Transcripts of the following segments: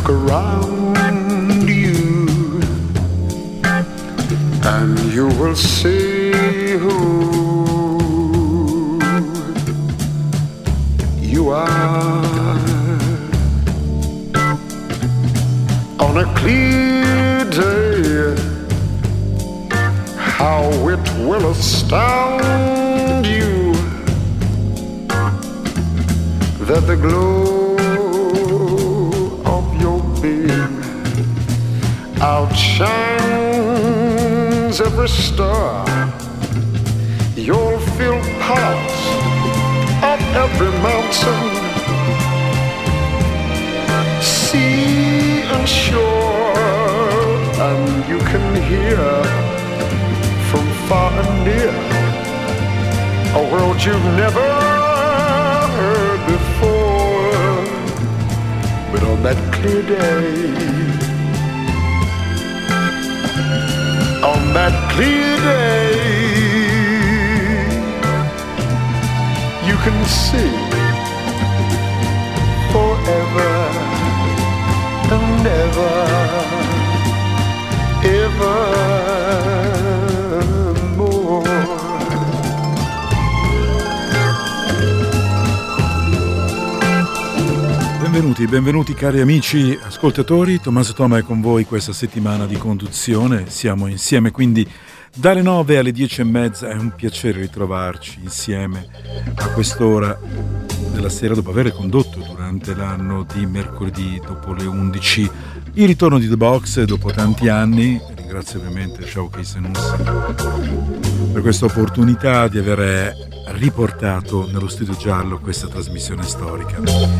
around you, and you will see who you are. On a clear day, how it will astound you that the glow of your being outshines every star. You'll feel part of every mountain, sea and shore, and you can hear from far and near a world you've never heard before. But on that clear day, on that clear day, you can see forever and ever, evermore. Benvenuti cari amici ascoltatori, Tommaso Toma è con voi questa settimana di conduzione, siamo insieme quindi dalle 9 alle 10:30, è un piacere ritrovarci insieme a quest'ora della sera dopo aver condotto durante l'anno di mercoledì dopo le 11 il ritorno di The Box dopo tanti anni. Ringrazio ovviamente Showcase Nussi per questa opportunità di aver riportato nello studio giallo questa trasmissione storica.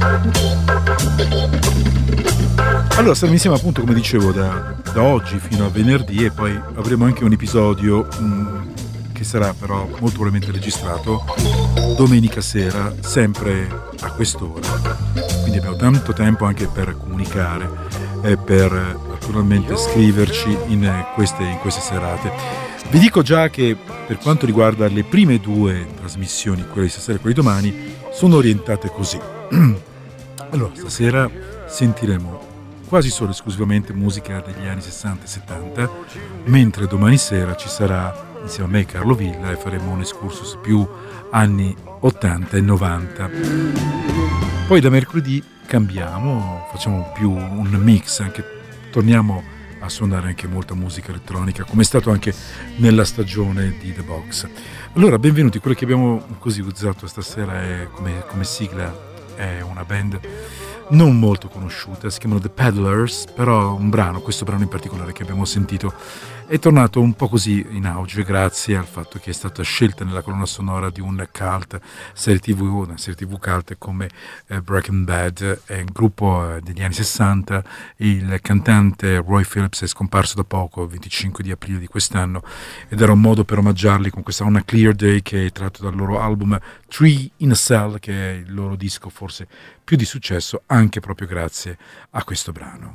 Allora saremo insieme appunto, come dicevo, da oggi fino a venerdì, e poi avremo anche un episodio che sarà però molto probabilmente registrato domenica sera, sempre a quest'ora. Quindi abbiamo tanto tempo anche per comunicare e per naturalmente scriverci in queste serate. Vi dico già che per quanto riguarda le prime due trasmissioni, quella di stasera e quella di domani, sono orientate così. Allora, stasera sentiremo quasi solo esclusivamente musica degli anni 60 e 70, mentre domani sera ci sarà insieme a me Carlo Villa e faremo un excursus più anni 80 e 90. Poi da mercoledì cambiamo, facciamo più un mix, anche torniamo a suonare anche molta musica elettronica, come è stato anche nella stagione di The Box. Allora, benvenuti. Quello che abbiamo così usato stasera è come sigla, è una band non molto conosciuta, si chiamano The Peddlers, però questo brano in particolare che abbiamo sentito è tornato un po' così in auge grazie al fatto che è stata scelta nella colonna sonora di una serie TV cult come Breaking Bad. È un gruppo degli anni 60, il cantante Roy Phillips è scomparso da poco, il 25 di aprile di quest'anno, ed era un modo per omaggiarli con questa On a Clear Day, che è tratto dal loro album Three in a Cell, che è il loro disco forse più di successo, anche proprio grazie a questo brano.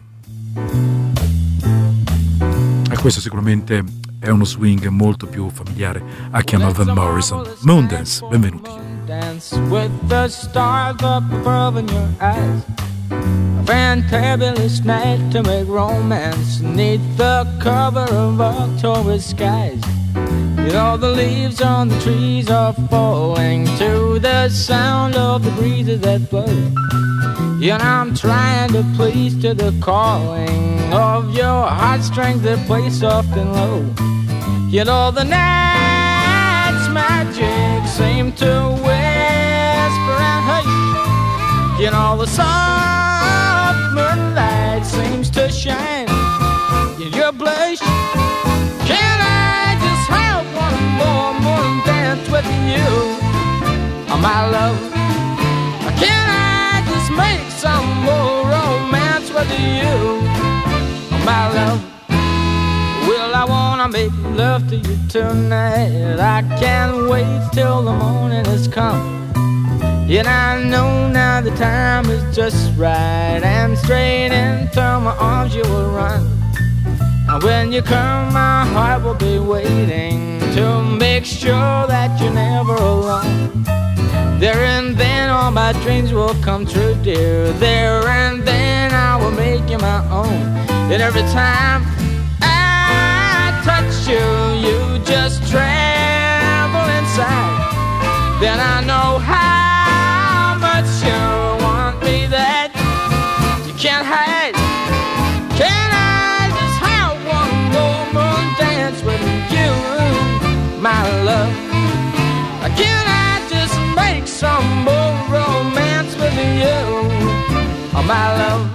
E questo sicuramente è uno swing molto più familiare a chi ama Van Morrison. Moondance, benvenuti. Dance with the stars up above in your eyes. A fantabulous night to make romance neath the cover of October skies. You know the leaves on the trees are falling to the sound of the breezes that blow. You know I'm trying to please to the calling of your heartstrings that play soft and low. You know the night's magic seem to whisper and hush. You know the soft moonlight seems to shine in your blush. Can I just have one more morning dance with you, oh, my love? Can I just make some more romance with you, oh, my love? Well, I wanna make love to you tonight. I can't wait till the morning has come. Yet I know now the time is just right, and straight into my arms you will run. And when you come, my heart will be waiting to make sure that you're never alone. There and then all my my dreams will come true, dear. There and then I will make you my own. And every time I touch you, you just tremble inside. Then I know how much you want me that you can't hide. Can I just have one more moon dance with you, my love? Can I just make some more romance with you, my love?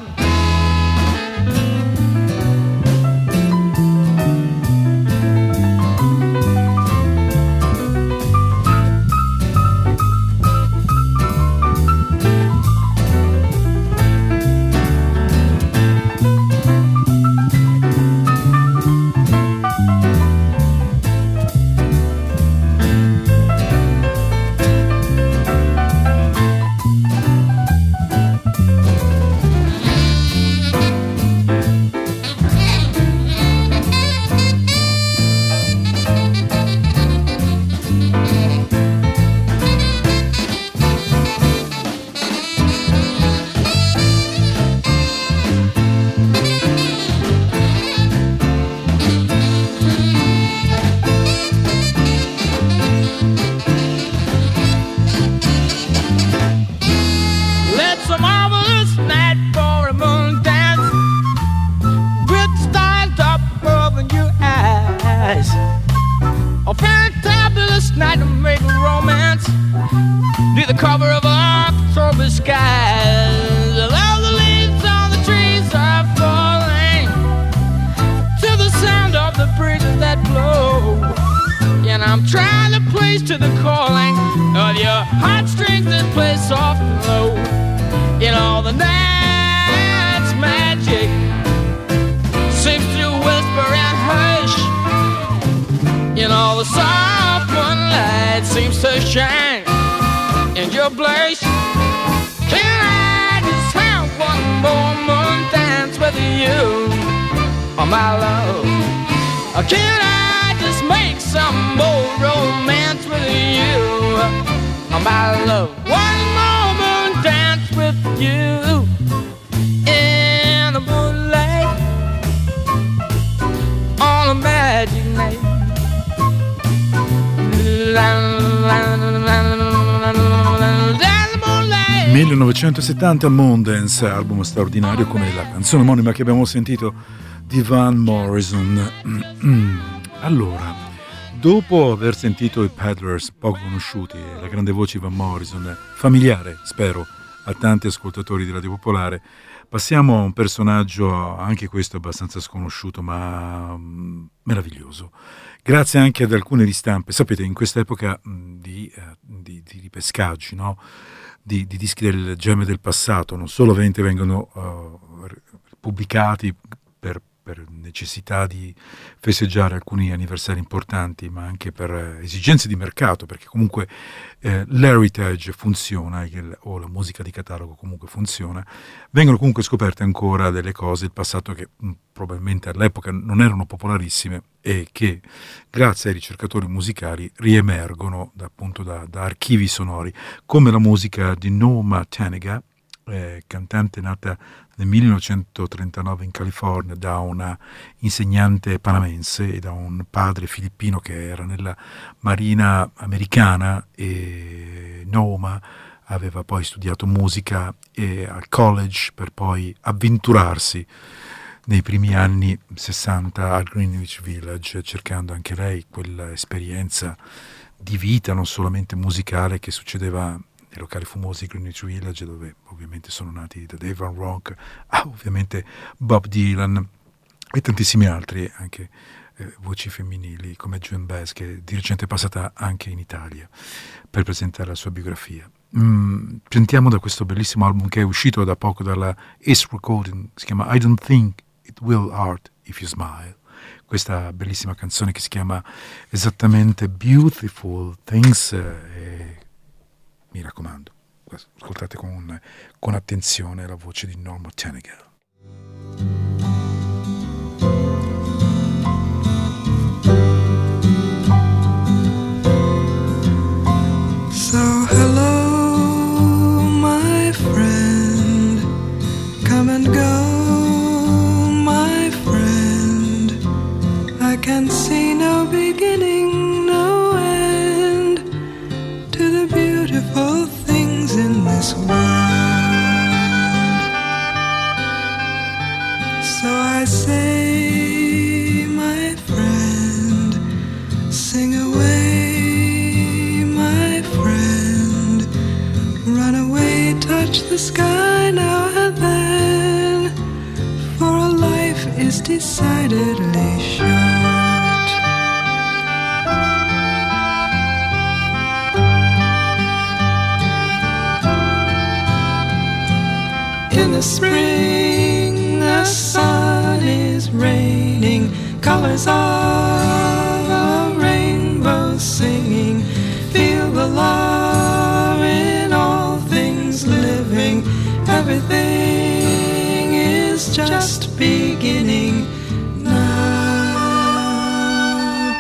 A fantabulous night to make romance near the cover of October skies. All the leaves on the trees are falling to the sound of the breezes that blow, and I'm trying to place to the calling of your heartstrings that play soft and low. In all the night's magic seems to whisper and hush. In all the soft moonlight seems to shine in your blush. Can I just have one more moon dance with you, oh my love? Can I just make some more romance with you, oh my love? One more moon dance with you in the moonlight on a magic night. 1970 Mondance, album straordinario come la canzone omonima che abbiamo sentito di Van Morrison. Allora, dopo aver sentito i Peddlers, poco conosciuti, e la grande voce di Van Morrison, familiare, spero, a tanti ascoltatori di Radio Popolare, passiamo a un personaggio, anche questo abbastanza sconosciuto, ma meraviglioso. Grazie anche ad alcune ristampe, sapete, in questa epoca di pescaggi, no? Di dischi del gemme del passato, non solamente vengono pubblicati per necessità di festeggiare alcuni anniversari importanti, ma anche per esigenze di mercato, perché comunque l'heritage funziona, o la musica di catalogo comunque funziona, vengono comunque scoperte ancora delle cose del passato che probabilmente all'epoca non erano popolarissime e che grazie ai ricercatori musicali riemergono appunto da archivi sonori, come la musica di Noma Tanega, cantante nata nel 1939 in California da una insegnante panamense e da un padre filippino che era nella marina americana, e Noma aveva poi studiato musica al college per poi avventurarsi nei primi anni 60 al Greenwich Village, cercando anche lei quella esperienza di vita non solamente musicale che succedeva nei locali fumosi di Greenwich Village, dove ovviamente sono nati da Dave Van Ronk, ovviamente Bob Dylan e tantissimi altri, anche voci femminili come Joan Baez, che di recente è passata anche in Italia per presentare la sua biografia. Sentiamo da questo bellissimo album che è uscito da poco dalla Ace Recording, si chiama I Don't Think It Will Hurt If You Smile. Questa bellissima canzone che si chiama esattamente Beautiful Things, mi raccomando, ascoltate con attenzione la voce di Norma Tanega. So hello, touch the sky now and then, for a life is decidedly short. In the spring, the sun is raining, colors of a rainbow singing. Feel the love in all things living. Everything is just beginning now.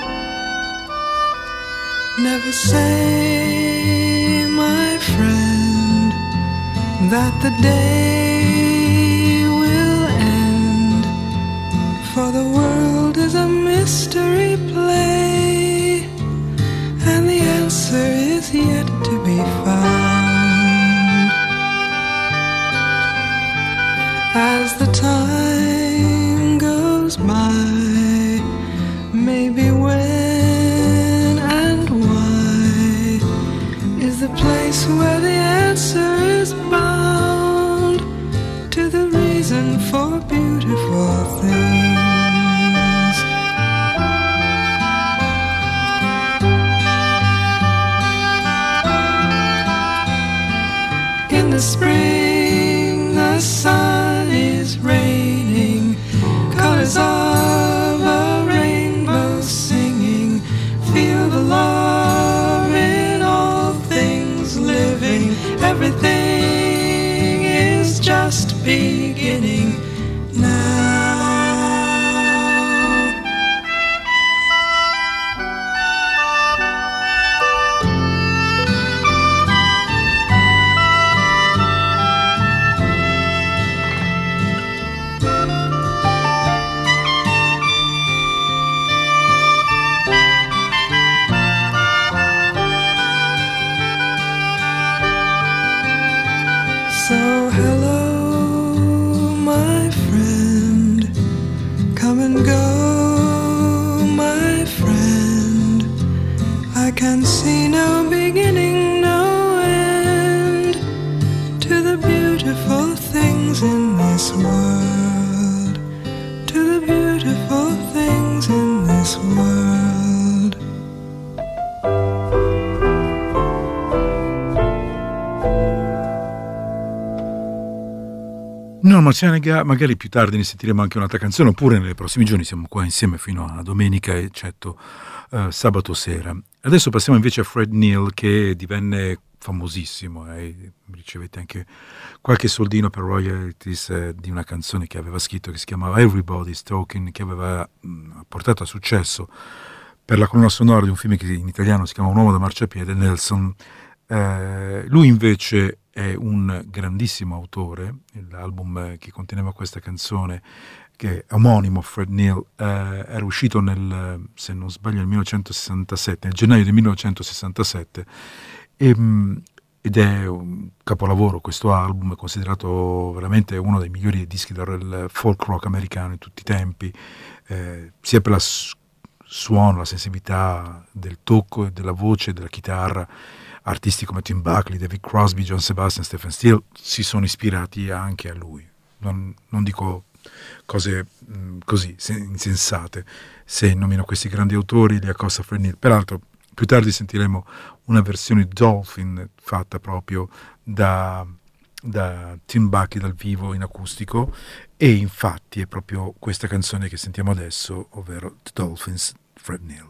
Never say, my friend, that the day will end, for the world is a mystery play, and the answer is yet to be found. As the time goes by, maybe when and why is the place where the answer is bound to the reason for beautiful things. In the spring, the sun is raining, colors of a rainbow singing. Feel the love in all things living. Everything is just beginning now. So hello, my friend, come and go, my friend. I can see no beginning, no end to the beautiful things in this world, to the beautiful things in this world. No, ma magari più tardi ne sentiremo anche un'altra canzone, oppure nei prossimi giorni. Siamo qua insieme fino a domenica, eccetto sabato sera. Adesso passiamo invece a Fred Neil, che divenne famosissimo, ricevette anche qualche soldino per royalties di una canzone che aveva scritto, che si chiamava Everybody's Talking, che aveva portato a successo per la colonna sonora di un film che in italiano si chiama Un uomo da marciapiede, Nelson. Lui invece è un grandissimo autore. L'album che conteneva questa canzone, che è omonimo, Fred Neil, era uscito se non sbaglio, nel 1967, nel gennaio del 1967, ed è un capolavoro. Questo album è considerato veramente uno dei migliori dischi del folk rock americano in tutti i tempi, sia per la suono, la sensibilità del tocco e della voce e della chitarra. Artisti come Tim Buckley, David Crosby, John Sebastian, Stephen Steele si sono ispirati anche a lui. Non dico cose così insensate se nomino questi grandi autori, li accosta Fred Neil. Peraltro più tardi sentiremo una versione Dolphin fatta proprio da Tim Buckley dal vivo in acustico, e infatti è proprio questa canzone che sentiamo adesso, ovvero The Dolphins, Fred Neil.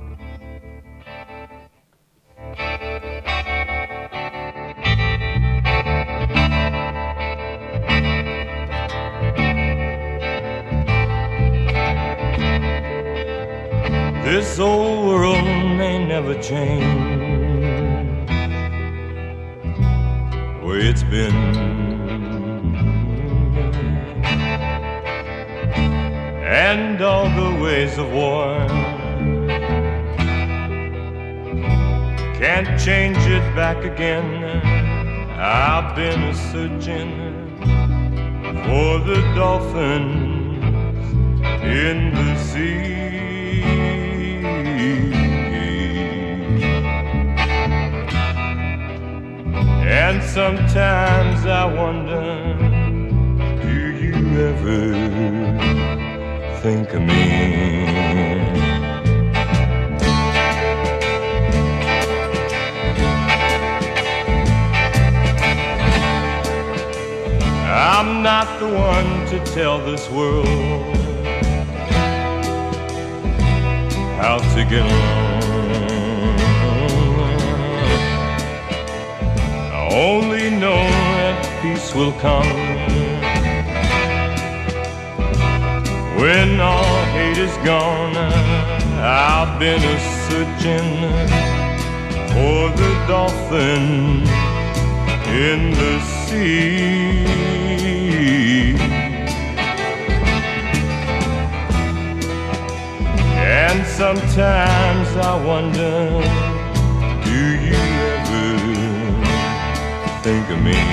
This old world may never change the way it's been, and all the ways of war can't change it back again. I've been a-searching for the dolphins in the sea, and And sometimes I wonder, do you ever think of me? I'm not the one to tell this world how to get along. I only know that peace will come when all hate is gone. I've been a searching for the dolphin in the sea. And sometimes I wonder, do you ever think of me?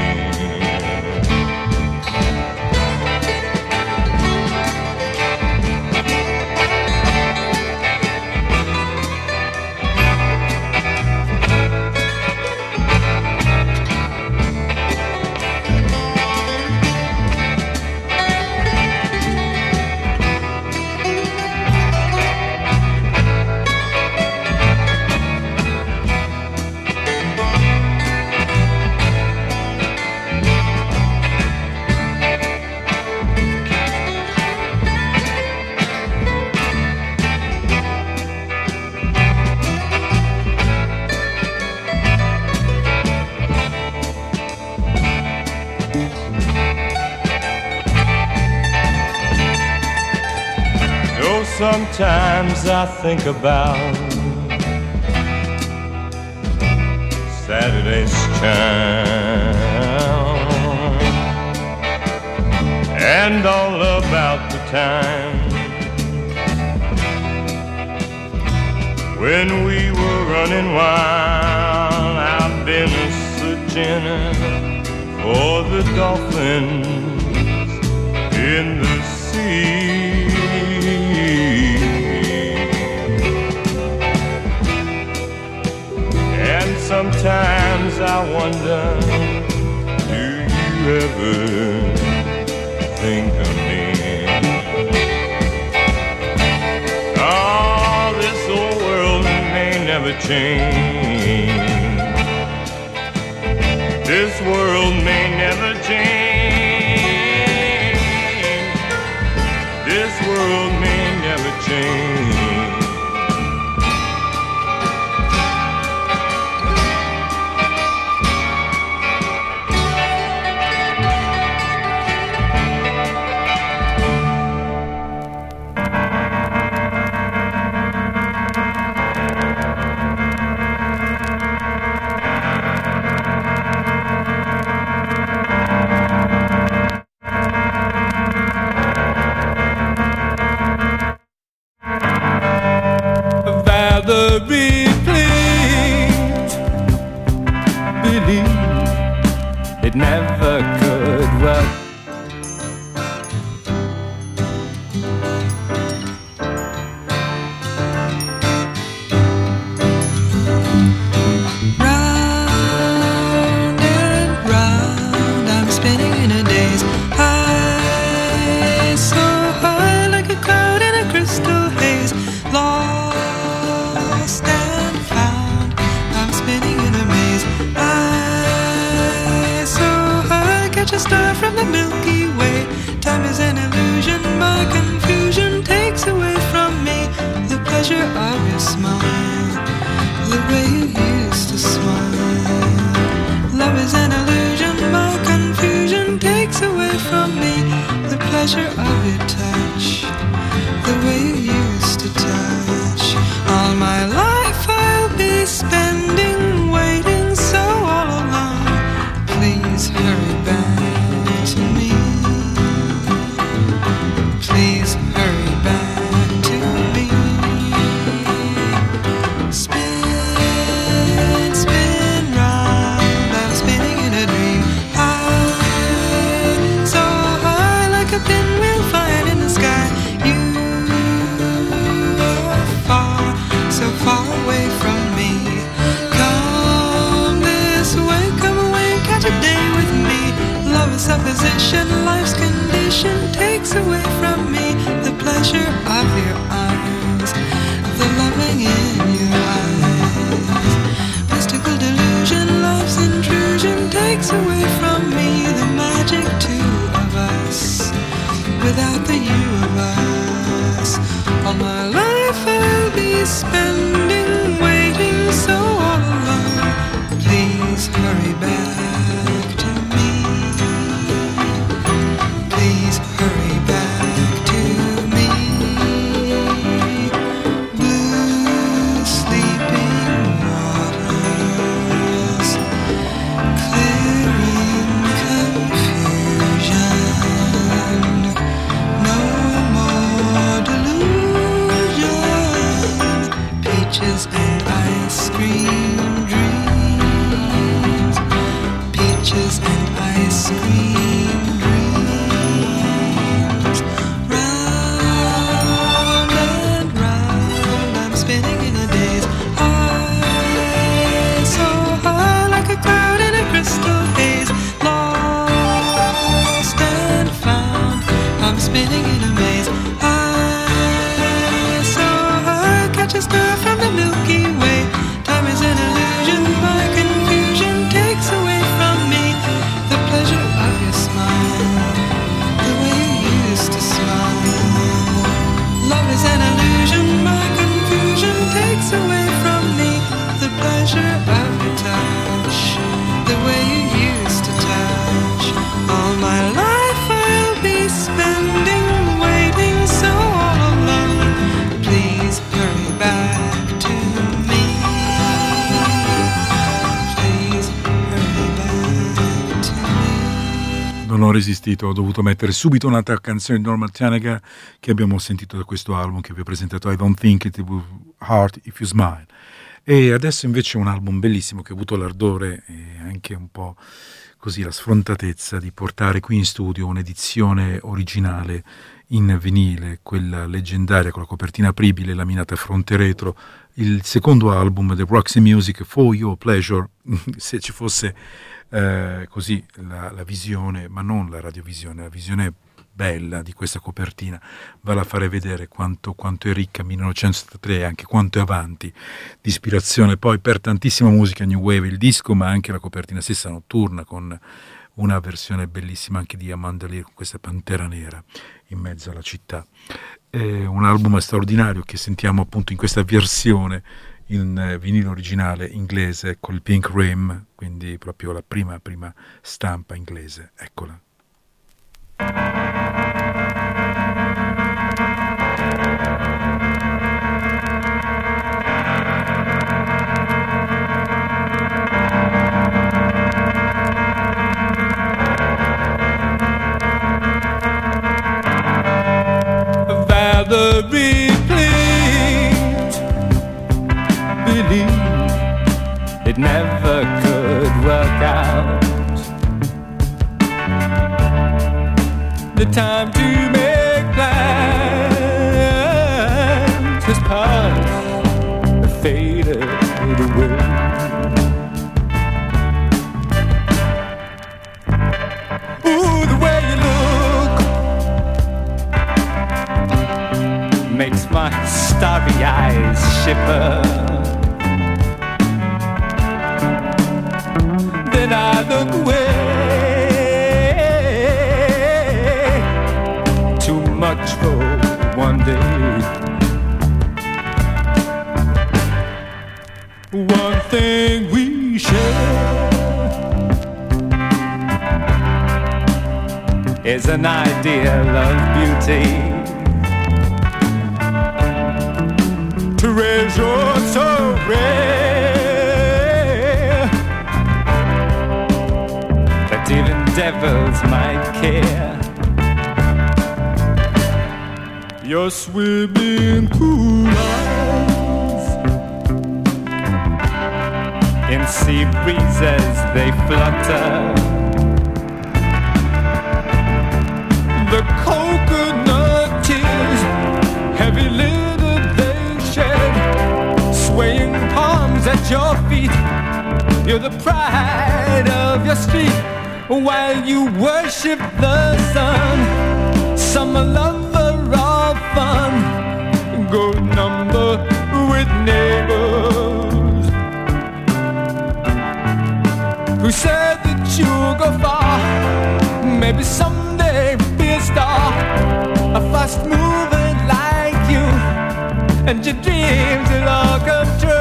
Sometimes I think about Saturday's child and all about the time when we were running wild. I've been searching for the dolphins in the sea. Sometimes I wonder, do you ever think of me? Oh, this old world may never change. This world may never change. This world may never change. It never could work. Round and round I'm spinning in a daze. High, so high like a cloud in a crystal haze. Lost and found, I'm spinning in a maze. Catch a star from the moon. supposition, life's condition takes away from me the pleasure of your eyes, the loving in your eyes. Mystical delusion, love's intrusion takes away from me the magic two of us, without the you of us. All my life I'll be spending waiting so all alone. Please hurry back to me. Please hurry back to me. Blue sleeping waters, clearing confusion. No more delusion. Peaches and ice cream dreams. Peaches and ice cream dreams. Round and round I'm spinning in a daze. High, so high like a cloud in a crystal haze. Lost and found I'm spinning in a maze. High, so high, catch a star from the Milky Way. Time is an illusion, my confusion takes away from me the pleasure of your smile, the way you used to smile. Love is an illusion, my confusion takes away from me the pleasure of your touch, the way you used to touch. All my life I'll be spending waiting so all alone. Please hurry back to me. Please hurry back to me. Non ho resistito, ho dovuto mettere subito un'altra canzone di Norma Tanega che abbiamo sentito da questo album che vi ho presentato, I Don't Think It Will Hurt If You Smile. E adesso invece un album bellissimo che ho avuto l'ardore e anche un po' così la sfrontatezza di portare qui in studio un'edizione originale in vinile, quella leggendaria con la copertina apribile laminata a fronte retro, il secondo album del Roxy Music, For Your Pleasure, se ci fosse così la visione, ma non la radiovisione, la visione bella di questa copertina, vale a fare vedere quanto è ricca 1973 e anche quanto è avanti di ispirazione poi per tantissima musica new wave, il disco, ma anche la copertina stessa notturna con una versione bellissima anche di Amanda Lear con questa pantera nera in mezzo alla città. È un album straordinario che sentiamo appunto in questa versione in vinile originale inglese con il Pink Rim, quindi proprio la prima stampa inglese, eccola. Valerie, please believe it never could work out. The time to make plans has passed, faded away. Ooh, the way you look makes my starry eyes shiver. Then I look away. Too much for one day. One thing we share is an ideal of beauty. Treasure so rare that even devils might care. Your swimming pool eyes in sea breezes they flutter. The coconut tears, heavy litter they shed, swaying palms at your feet. You're the pride of your street. while you worship the sun. Some lover of fun, good number with neighbors who said that you'll go far, maybe someday be a star, a fast mover like you, and your dreams will all come true.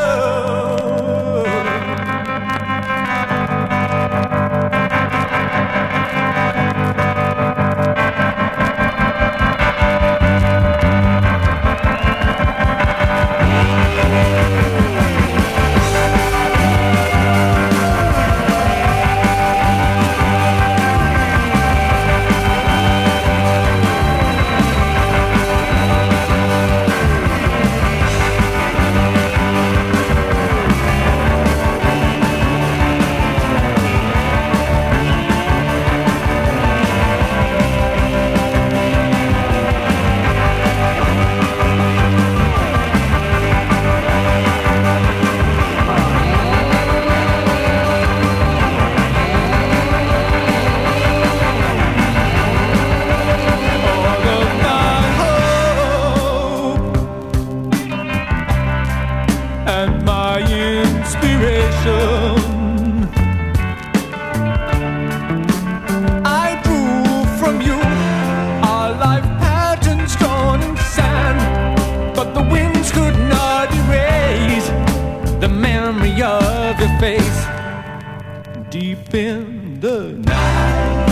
Deep in the night,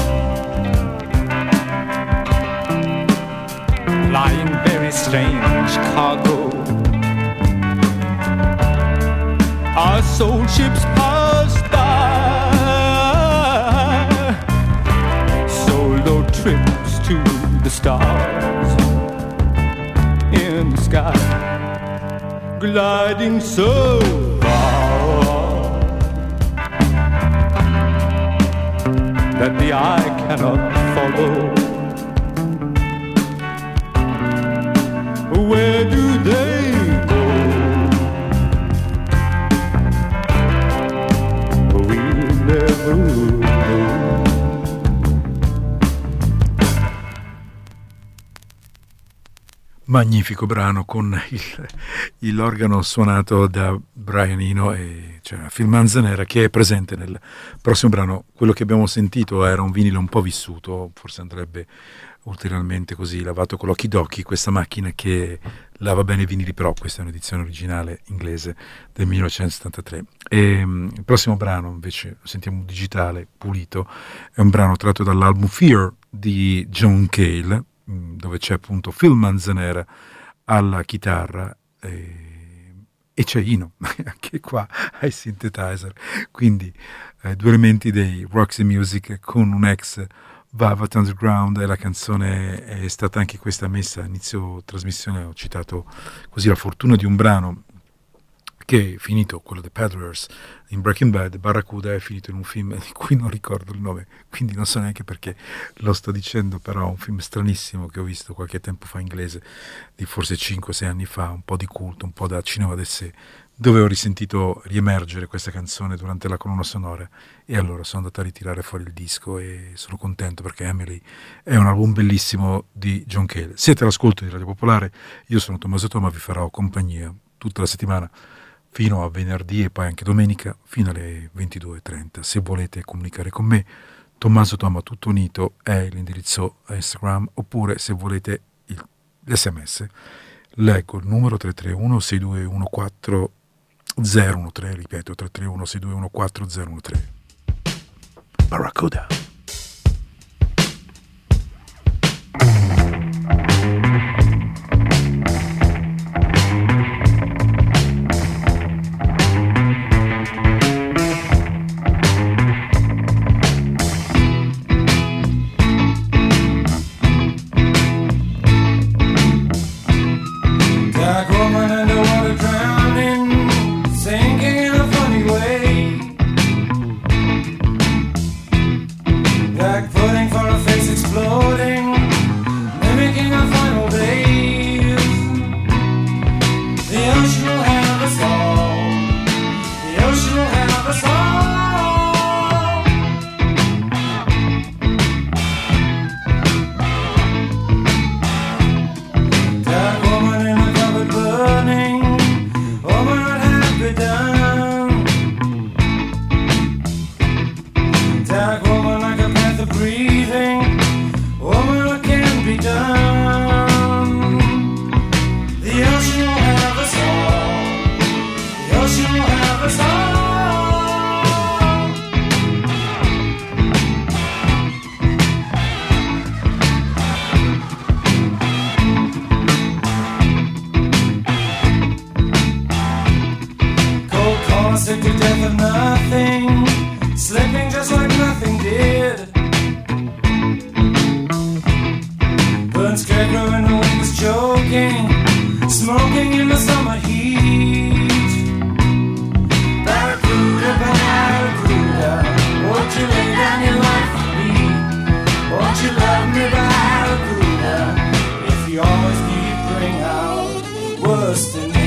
flying very strange cargo, our soul ships pass by, solo trips to the stars in the sky, gliding so far that the eye cannot follow. Where do they go? We'll never know. Magnifico brano con l'organo suonato da Brian Eno e cioè Phil Manzanera, che è presente nel prossimo brano. Quello che abbiamo sentito era un vinile un po' vissuto, forse andrebbe ulteriormente così lavato con l'occhi d'occhi, questa macchina che lava bene i vinili, però questa è un'edizione originale inglese del 1973. E il prossimo brano invece lo sentiamo digitale, pulito, è un brano tratto dall'album Fear di John Cale, dove c'è appunto Phil Manzanera alla chitarra e c'è Eno anche qua ai synthesizer, quindi due elementi dei Roxy Music con un ex Velvet Underground, e la canzone è stata anche questa messa a inizio trasmissione. Ho citato così la fortuna di un brano che è finito, quello dei Peddlers in Breaking Bad. Barracuda è finito in un film di cui non ricordo il nome, quindi non so neanche perché lo sto dicendo, però un film stranissimo che ho visto qualche tempo fa, inglese, di forse 5-6 anni fa, un po' di culto, un po' da cinema de sé, dove ho risentito riemergere questa canzone durante la colonna sonora, e allora sono andato a ritirare fuori il disco e sono contento perché Emily è un album bellissimo di John Cale. Siete all'ascolto di Radio Popolare, io sono Tommaso Toma, vi farò compagnia tutta la settimana fino a venerdì e poi anche domenica fino alle 22:30. Se volete comunicare con me, Tommaso Toma tutto unito è l'indirizzo Instagram, oppure se volete l'SMS, leggo il numero 331-621-4013, ripeto 331-621-4013. Barracuda. nothing, slipping just like nothing did. Burnt scarecrow and the wind was choking, smoking in the summer heat. Barracuda, barracuda, won't you lay down your life for me? Won't you love me, barracuda, if you always keep bring out worse than me?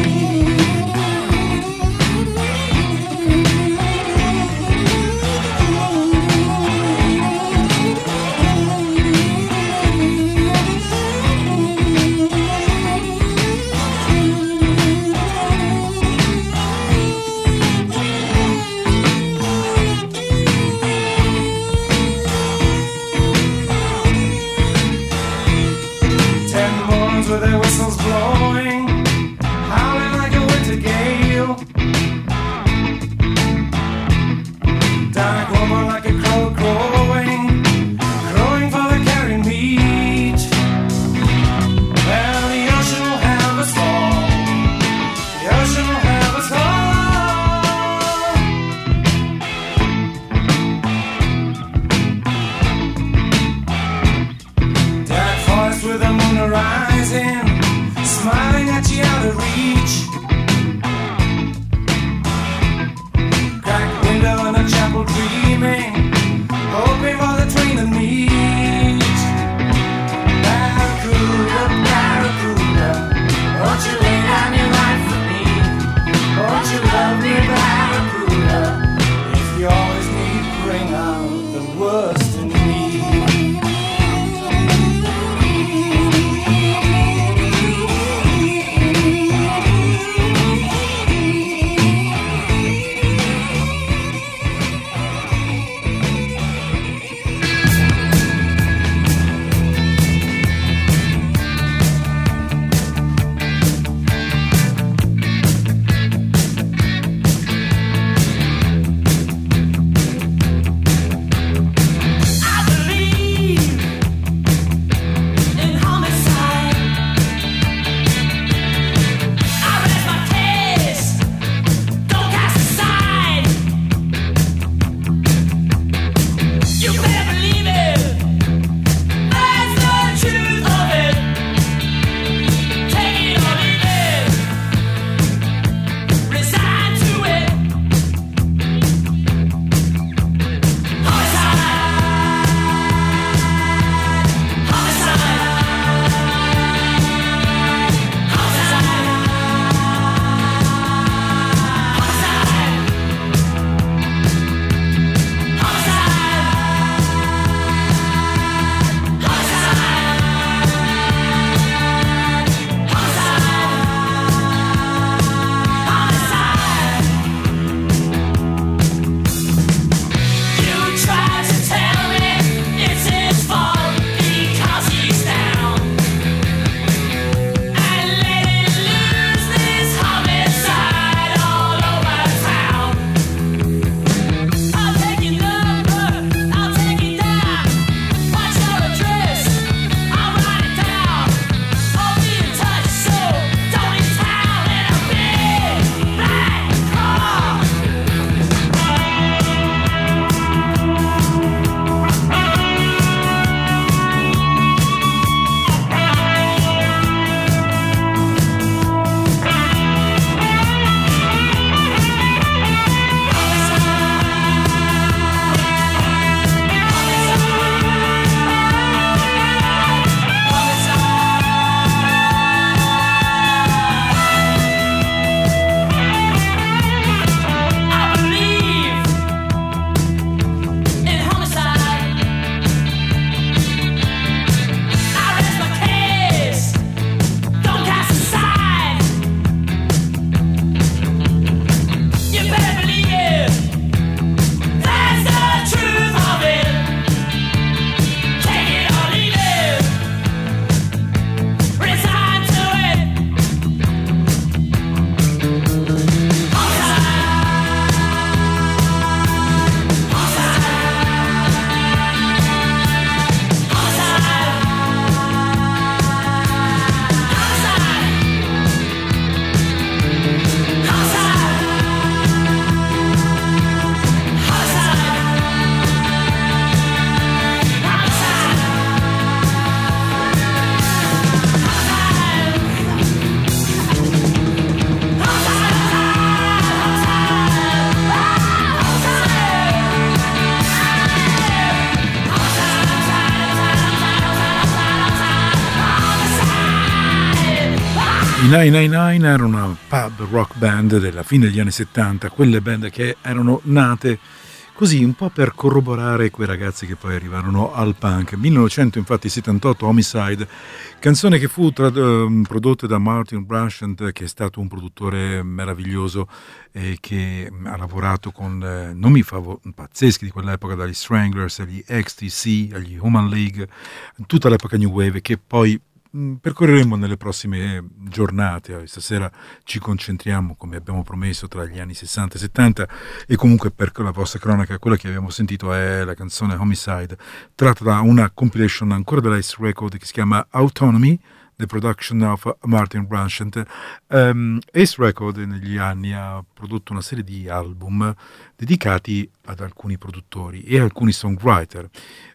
I 999 erano una pub rock band della fine degli anni 70, quelle band che erano nate così un po' per corroborare quei ragazzi che poi arrivarono al punk. 1978 Homicide, canzone che fu prodotta da Martin Brashant, che è stato un produttore meraviglioso e che ha lavorato con nomi pazzeschi di quell'epoca, dagli Stranglers agli XTC, agli Human League, tutta l'epoca New Wave, che poi percorreremo nelle prossime giornate. Stasera ci concentriamo, come abbiamo promesso, tra gli anni 60 e 70, e comunque per la vostra cronaca quella che abbiamo sentito è la canzone Homicide, tratta da una compilation ancora dell'Ace Record che si chiama Autonomy, The Production of Martin Brashant. Ace Record negli anni ha prodotto una serie di album dedicati ad alcuni produttori e alcuni songwriter,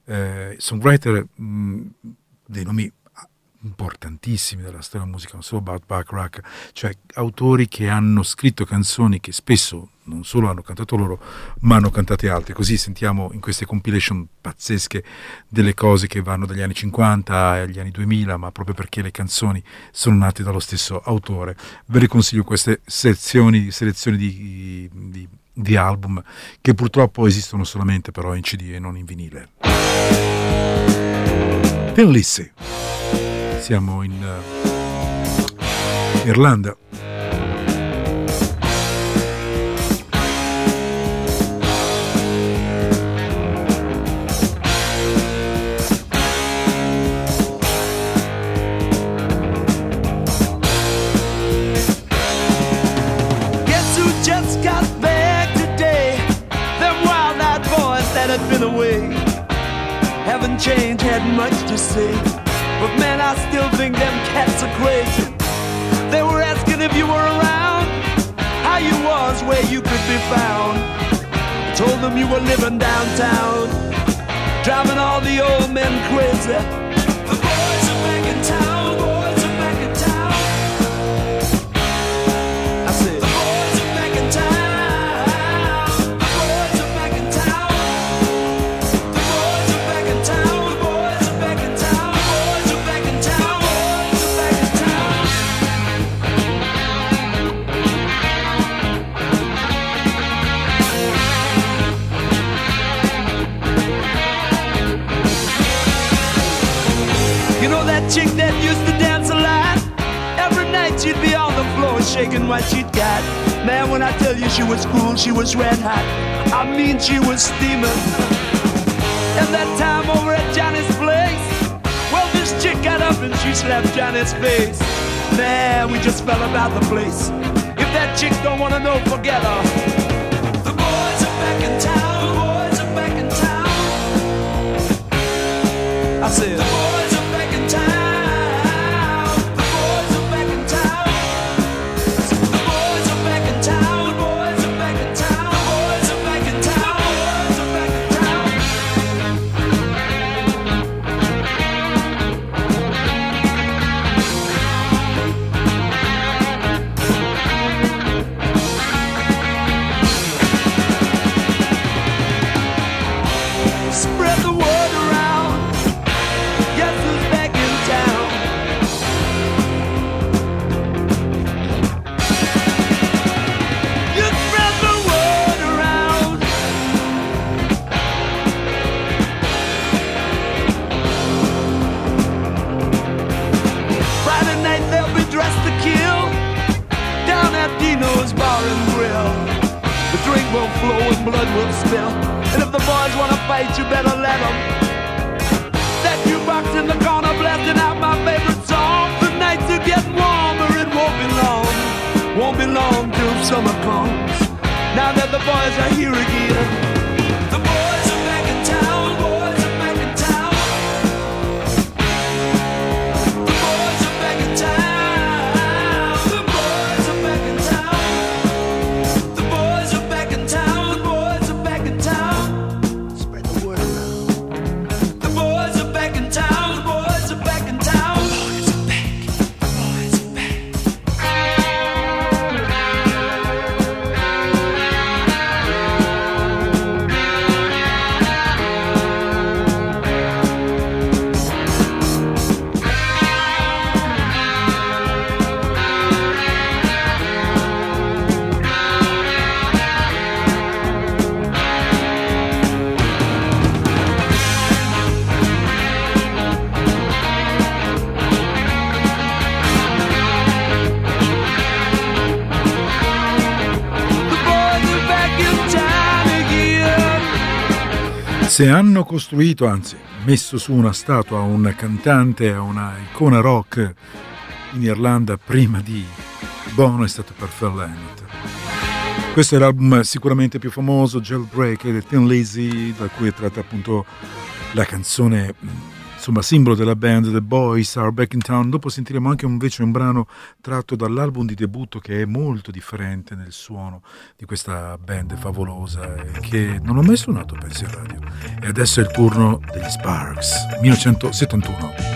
dei nomi importantissimi della storia della musica, non solo Burt Bacharach, cioè autori che hanno scritto canzoni che spesso non solo hanno cantato loro, ma hanno cantate altri. Così sentiamo in queste compilation pazzesche delle cose che vanno dagli anni 50 agli anni 2000, ma proprio perché le canzoni sono nate dallo stesso autore. Ve le consiglio queste selezioni di album che purtroppo esistono solamente però in CD e non in vinile. Thin Lizzy. Siamo in Irlanda. Guess who just got back today? Them wild-eyed boys that had been away haven't changed, had much to say. But man, I still think them cats are crazy. They were asking if you were around, how you was, where you could be found. I told them you were living downtown, driving all the old men crazy. The boys are back in town, boys are back in town. I said, the boys are back in town, the boys are back in town. The boys are back in town, the boys are back in town. That chick that used to dance a lot, every night she'd be on the floor shaking what she'd got. Man, when I tell you she was cool, she was red hot. I mean, she was steaming. And that time over at Johnny's place, well, this chick got up and she slapped Johnny's face. Man, we just fell about the place. If that chick don't wanna know, forget her. The boys are back in town, the boys are back in town. I said, the boys are back in town. The boys are back in town. The boys are back in town. The boys are back in town. The boys are back in town. The boys are back in town. Spread the word around. Guess who's back in town? You spread the word around. Friday night they'll be dressed to kill down at Dino's Bar and Grill. The drink will flow and blood will spill. And if the boys wanna fight, you better let them. That jukebox in the corner blasting out my favorite song. The nights are getting warmer, it won't be long. Won't be long till summer comes. Now that the boys are here again. The boys are back in town, the boys are back in town. The boys are back in town. The boys are back in town. The boys are back in town. The boys are back in town. Spread the word around. The boys are back in town. The boys are back in town. The boys are back. The boys are back. Se hanno costruito, anzi messo su una statua a un cantante, a una icona rock in Irlanda prima di Bono, è stato per Phil Lynott. Questo è l'album sicuramente più famoso, Jailbreak, di Thin Lizzy, da cui è tratta appunto la canzone, insomma, simbolo della band, The Boys Are Back in Town. Dopo sentiremo anche invece un brano tratto dall'album di debutto che è molto differente nel suono di questa band favolosa e che non ho mai suonato, pensi, in radio. E adesso è il turno degli Sparks, 1971.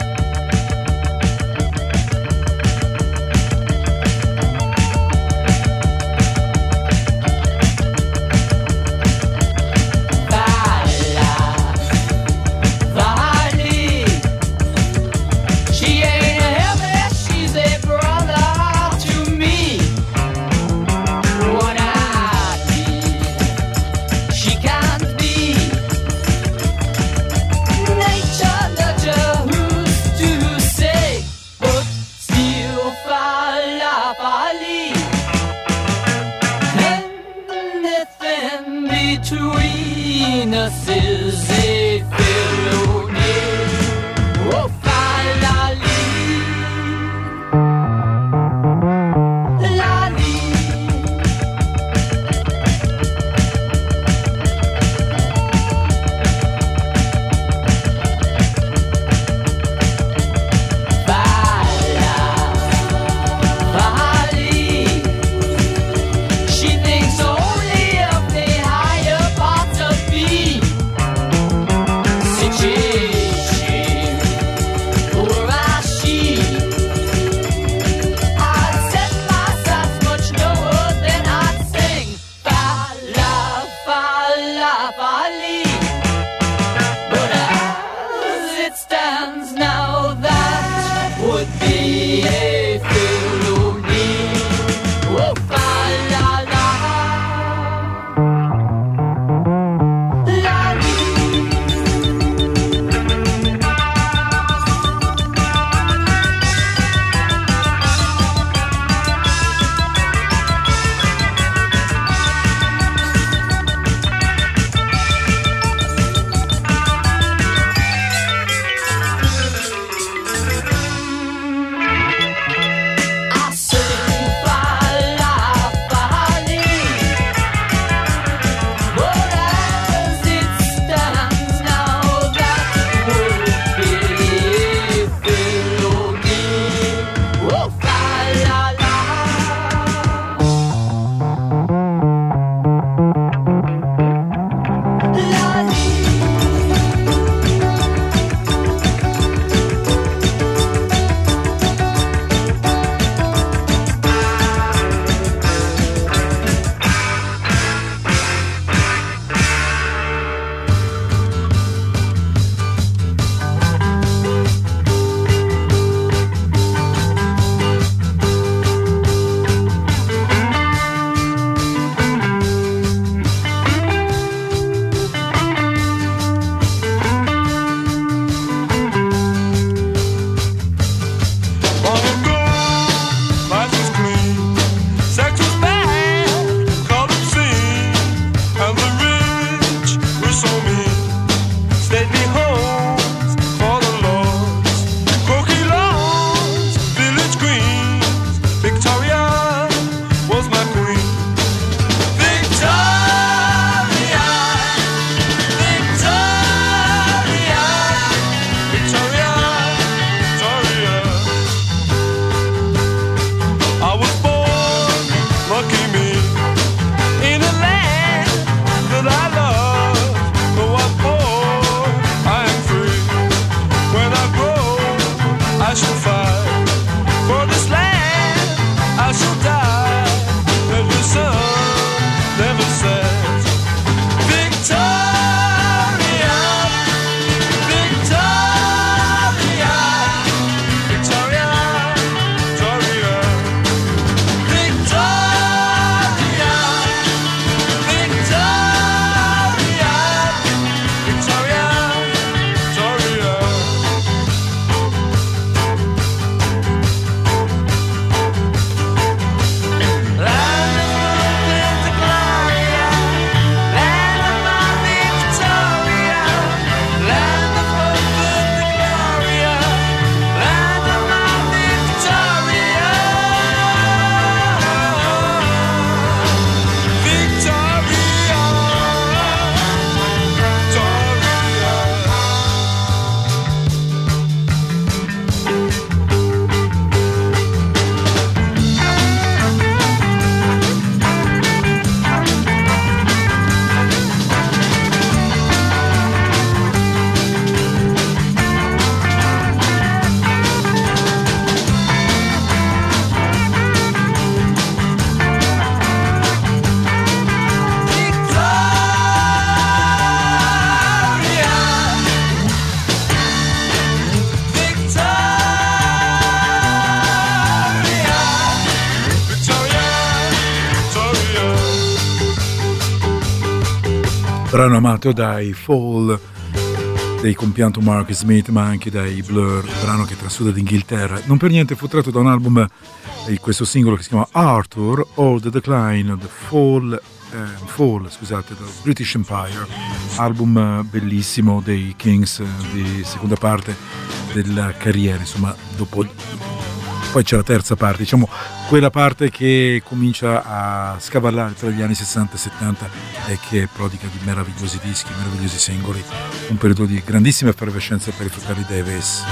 brano amato dai Fall, dei compianto Mark Smith, ma anche dai Blur, brano che trasuda d'Inghilterra. Non per niente fu tratto da un album, questo singolo che si chiama Arthur, All the Decline of the Fall, scusate, del British Empire, album bellissimo dei Kings di seconda parte della carriera, insomma, dopo poi c'è la terza parte, diciamo quella parte che comincia a scavallare tra gli anni 60 e 70 e che è prodiga di meravigliosi dischi, meravigliosi singoli, un periodo di grandissima effervescenza per i fratelli Davis.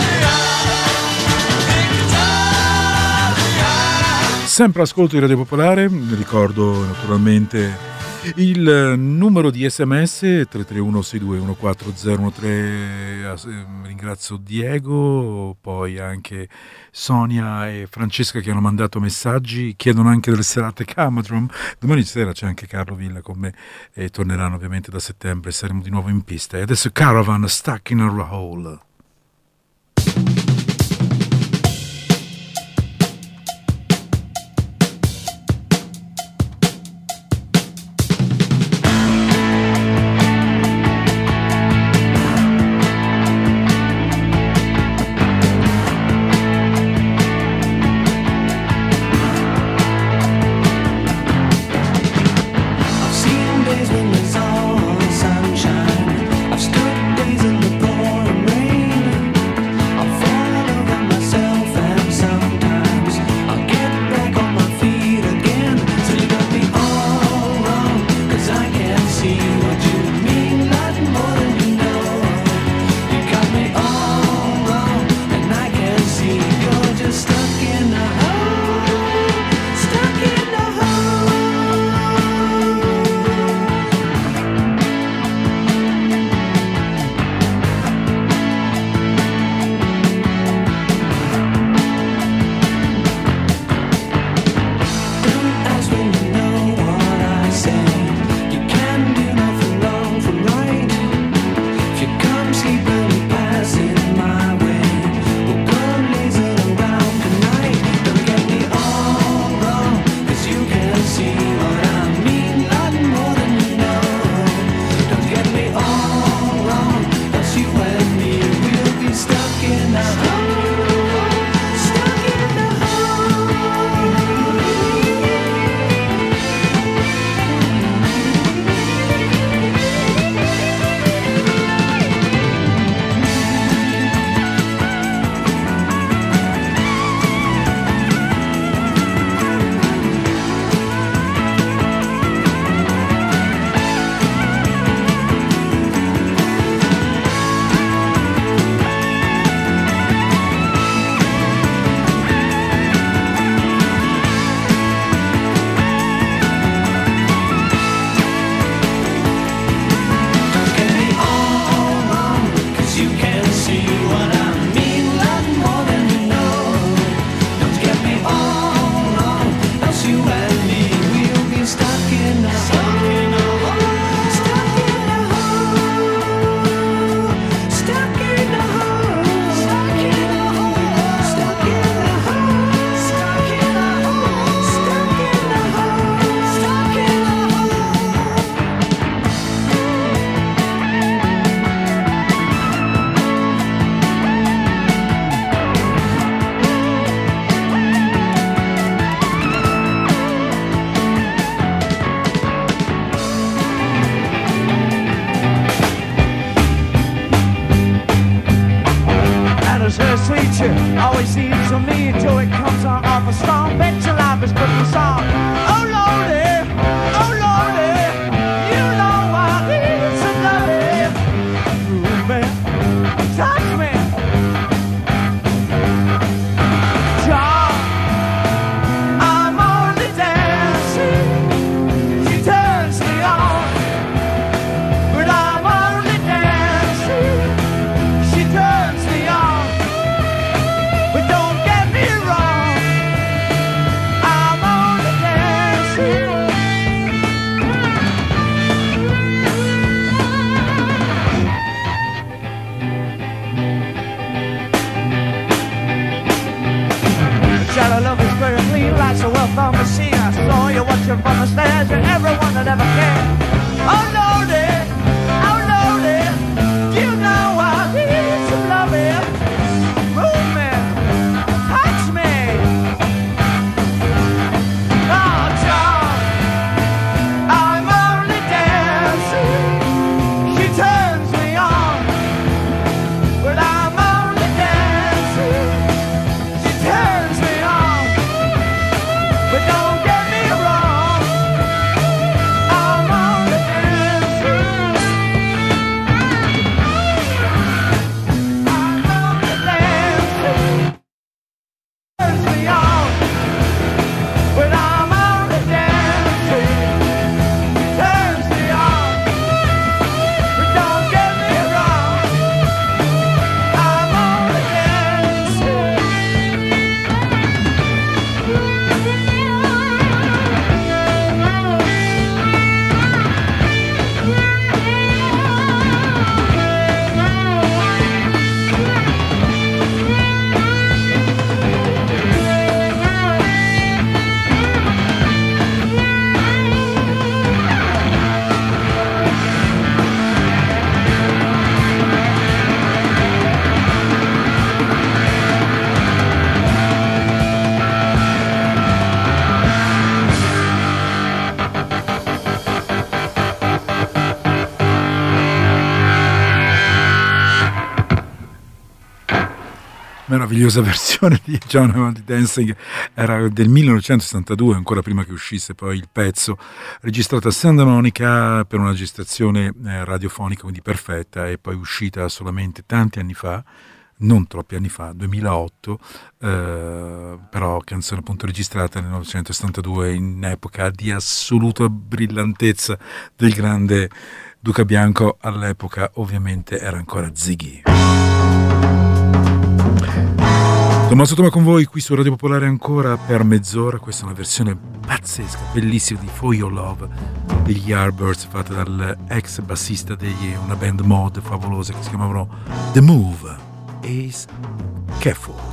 Sempre ascolto di Radio Popolare, ricordo naturalmente il numero di SMS 331-621-4013, ringrazio Diego, poi anche Sonia e Francesca che hanno mandato messaggi, chiedono anche delle serate Camadron. Domani sera c'è anche Carlo Villa con me e torneranno ovviamente da settembre, saremo di nuovo in pista. E adesso Caravan, Stuck in a Hole. I've stood days in the pouring rain. future always seems to me till it comes on off a storm. Bet your life is put the song. Oh Lordy, you know I need somebody. Ooh, man, touch me. John, I'm only dancing. She turns me on, but I'm only dancing. She turns me on, but don't get me wrong. Meravigliosa versione di John Hammond Dancing, era del 1962, ancora prima che uscisse poi il pezzo, registrata a Santa Monica per una registrazione radiofonica, quindi perfetta, e poi uscita solamente tanti anni fa, non troppi anni fa, 2008, però canzone appunto registrata nel 1972 in epoca di assoluta brillantezza del grande Duca Bianco. All'epoca ovviamente era ancora Ziggy. Tommaso Toma con voi qui su Radio Popolare ancora per mezz'ora. Questa è una versione pazzesca, bellissima di For Your Love degli Yardbirds, fatta dall'ex bassista di una band mod favolosa che si chiamavano The Move, Ace Cafford.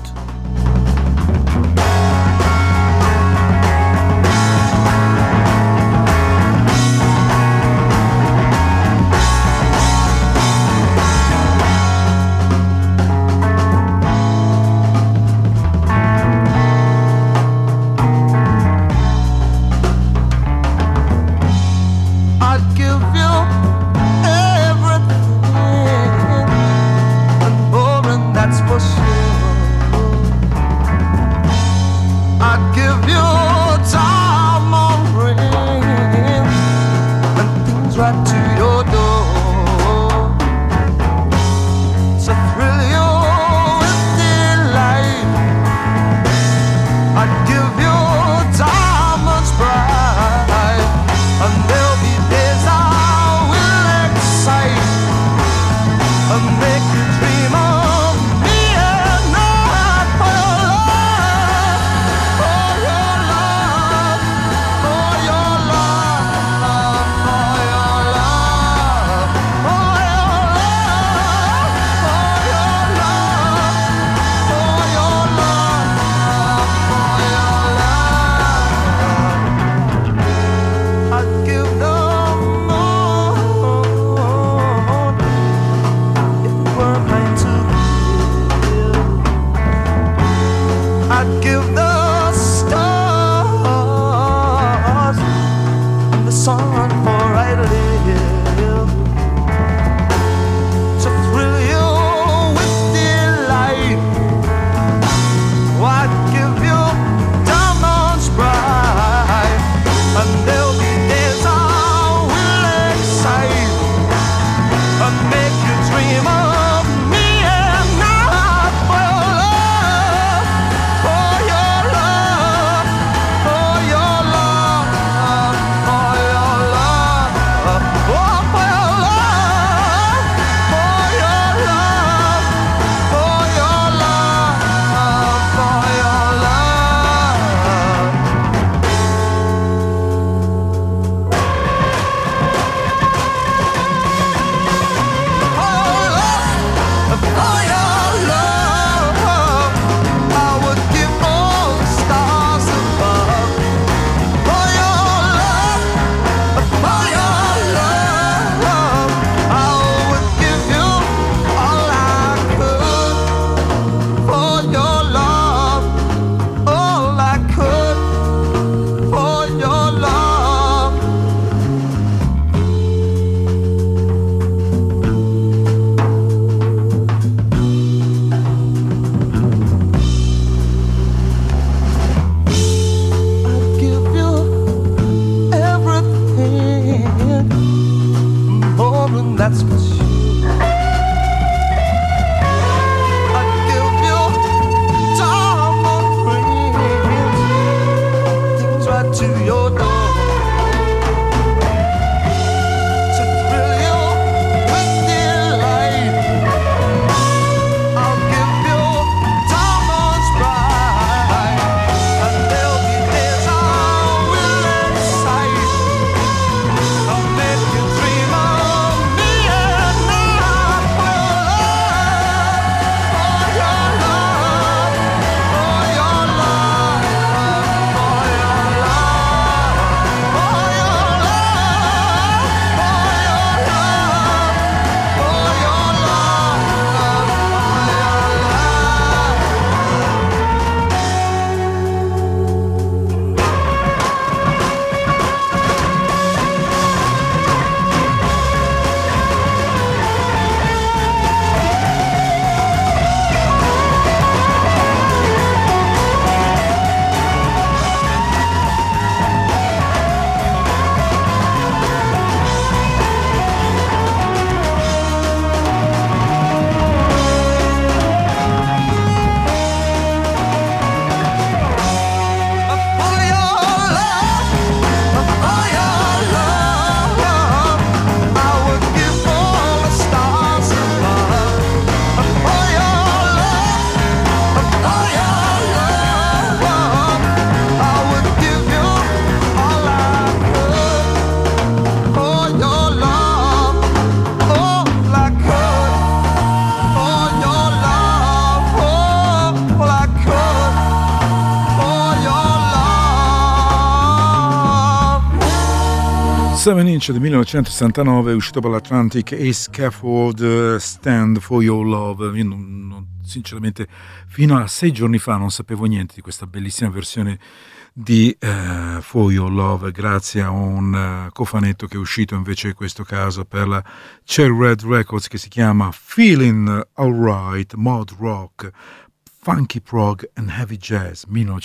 7 Inch del 1969 è uscito per l'Atlantic e Scaffold Stand for Your Love. Io sinceramente fino a 6 giorni fa non sapevo niente di questa bellissima versione di For Your Love, grazie a un cofanetto che è uscito invece in questo caso per la Cherry Red Records, che si chiama Feeling Alright Mod Rock Funky Prog and Heavy Jazz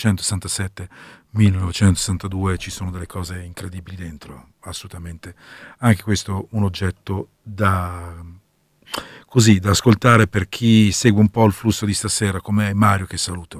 1967-1962. Ci sono delle cose incredibili dentro, assolutamente. Anche questo un oggetto da ascoltare per chi segue un po' il flusso di stasera, come Mario, che saluto.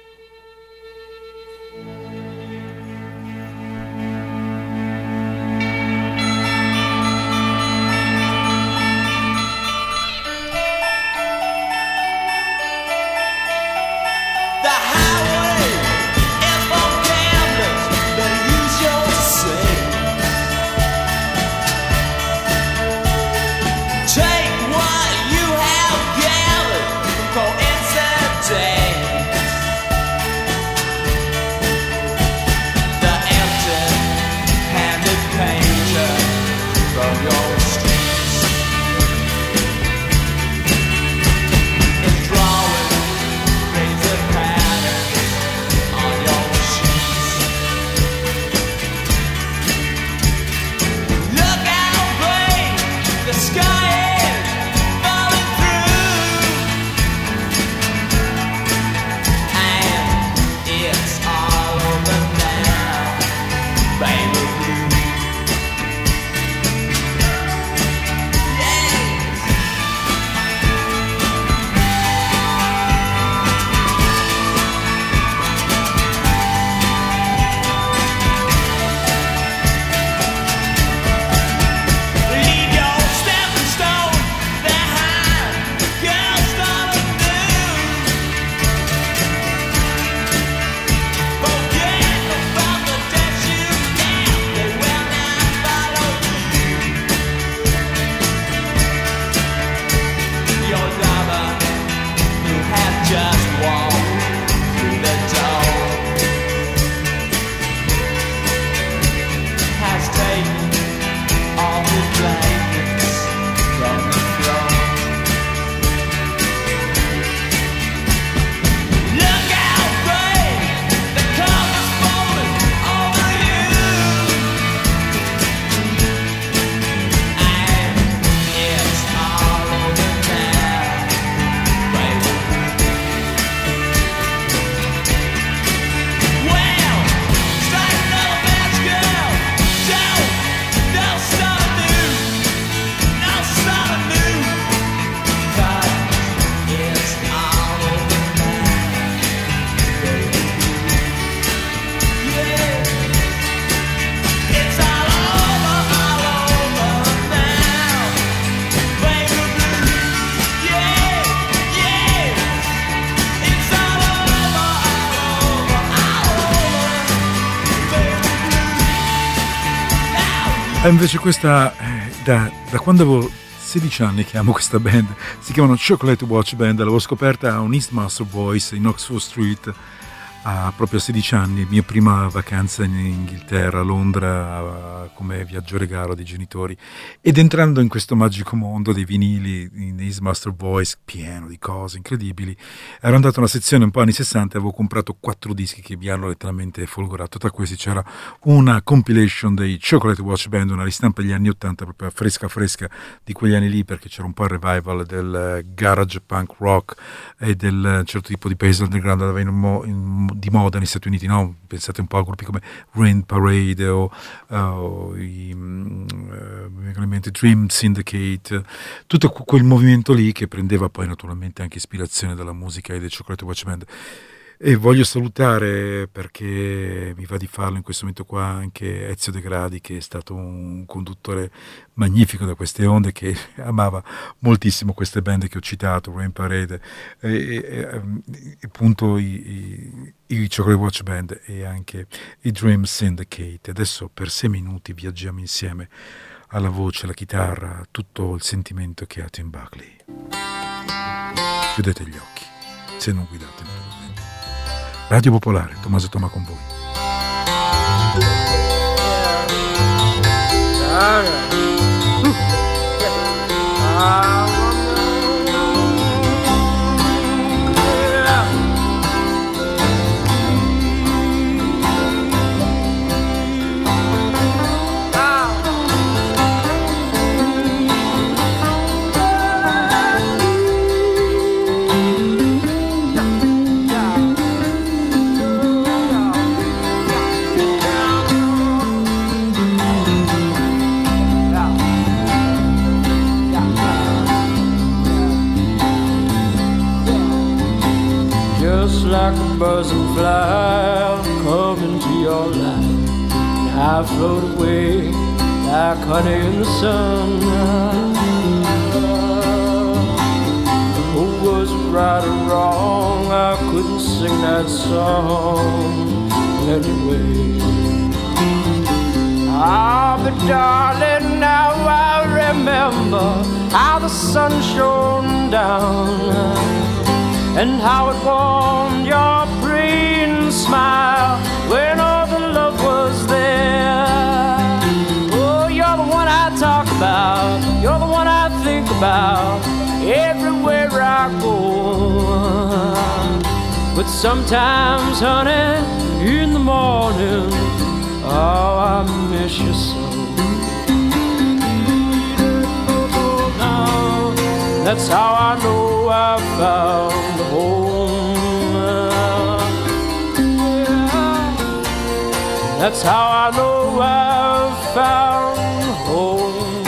Invece questa, da quando avevo 16 anni che amo questa band, si chiamano Chocolate Watch Band, l'avevo scoperta a un East Master Boys in Oxford Street proprio a 16 anni, mia prima vacanza in Inghilterra, a Londra, come viaggio regalo dei genitori, ed entrando in questo magico mondo dei vinili in East Master Boys, pieno di cose incredibili, ero andato a una sezione un po' anni 60 e avevo comprato 4 dischi che mi hanno letteralmente folgorato. Tra questi c'era una compilation dei Chocolate Watch Band, una ristampa degli anni 80 proprio fresca di quegli anni lì, perché c'era un po' il revival del garage punk rock e del certo tipo di paese underground di moda negli Stati Uniti, no? Pensate un po' a gruppi come Rain Parade o Dream Syndicate, tutto quel movimento lì che prendeva poi naturalmente anche ispirazione dalla musica e dei Chocolate Watch Band. E voglio salutare, perché mi va di farlo in questo momento qua, anche Ezio De Gradi, che è stato un conduttore magnifico da queste onde, che amava moltissimo queste band che ho citato, Rain Parade e appunto i Chocolate Watch Band e anche i Dream Syndicate. Adesso per 6 minuti viaggiamo insieme alla voce, alla chitarra, tutto il sentimento che ha Tim Buckley. Chiudete gli occhi, se non guidate. Radio Popolare, Tommaso Toma con voi. Just like a buzzing fly, I'll come into your life, and I float away like honey in the sun. Who was right or wrong? I couldn't sing that song anyway. Ah, but darling, now I remember how the sun shone down and how it warmed your green smile when all the love was there. Oh, you're the one I talk about, you're the one I think about everywhere I go. But sometimes, honey, in the morning, oh, I miss you so. That's how I know I found a home. That's how I know I found a home.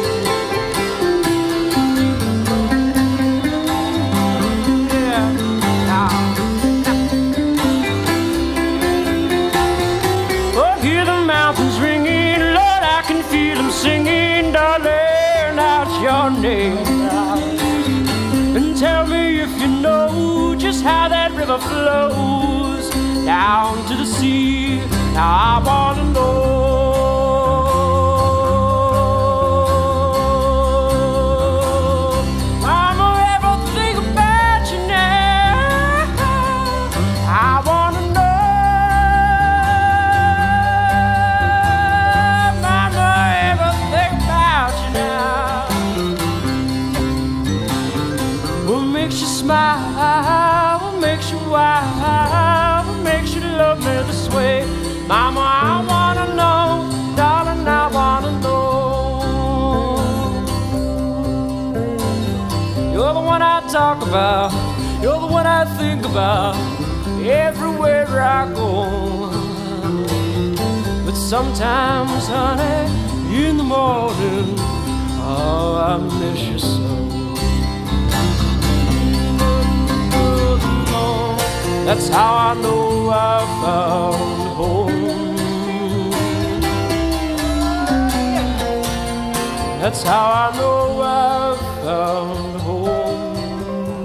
Oh, hear the mountains ringing, Lord, I can feel them singing, darling, out your name. And tell me if you know just how that river flows down to the sea. Now I wanna know. Mama, ever think about you now? I wanna know. Mama, ever think about you now? What makes you smile? What makes you wild? What makes you love me this way? Mama, I wanna know, darling, I wanna know. You're the one I talk about, you're the one I think about everywhere I go. But sometimes, honey, in the morning, oh, I miss you so. That's how I know I found home. That's how I know I found home.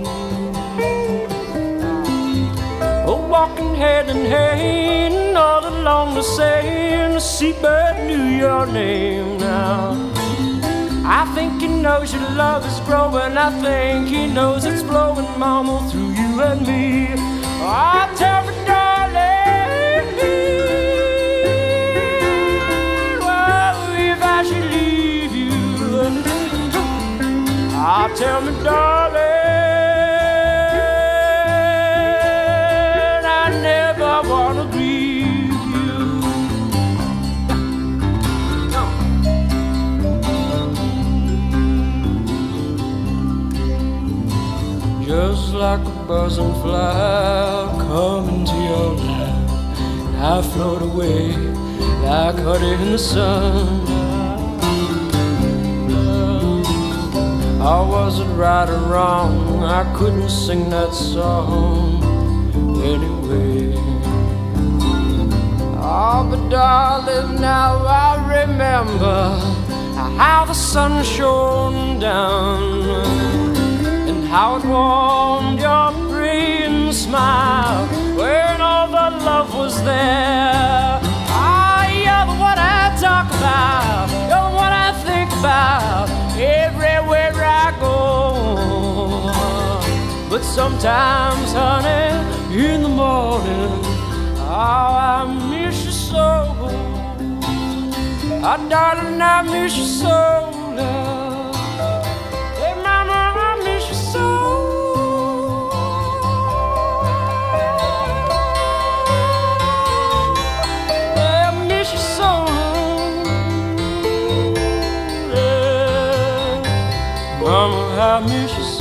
Oh, walking hand in hand all along the sand, the seabird knew your name now. I think he knows your love is growing. I think he knows it's flowing, mama, through you and me. Oh, tell me, darling, well, if I should leave you. Oh, tell me, darling, I never want to grieve you. Just like a buzzing fly, I'll come into your life, and I float away like honey in the sun. I wasn't right or wrong, I couldn't sing that song anyway. Oh, but darling, now I remember how the sun shone down, how it warmed your green smile when all the love was there. Ah, you're the one I talk about, you're the one I think about everywhere I go. But sometimes, honey, in the morning, oh, I miss you so. Oh, darling, I miss you so, love. Hey, mama, I miss you so. Yeah, I miss you so. Yeah, mama, I miss you so.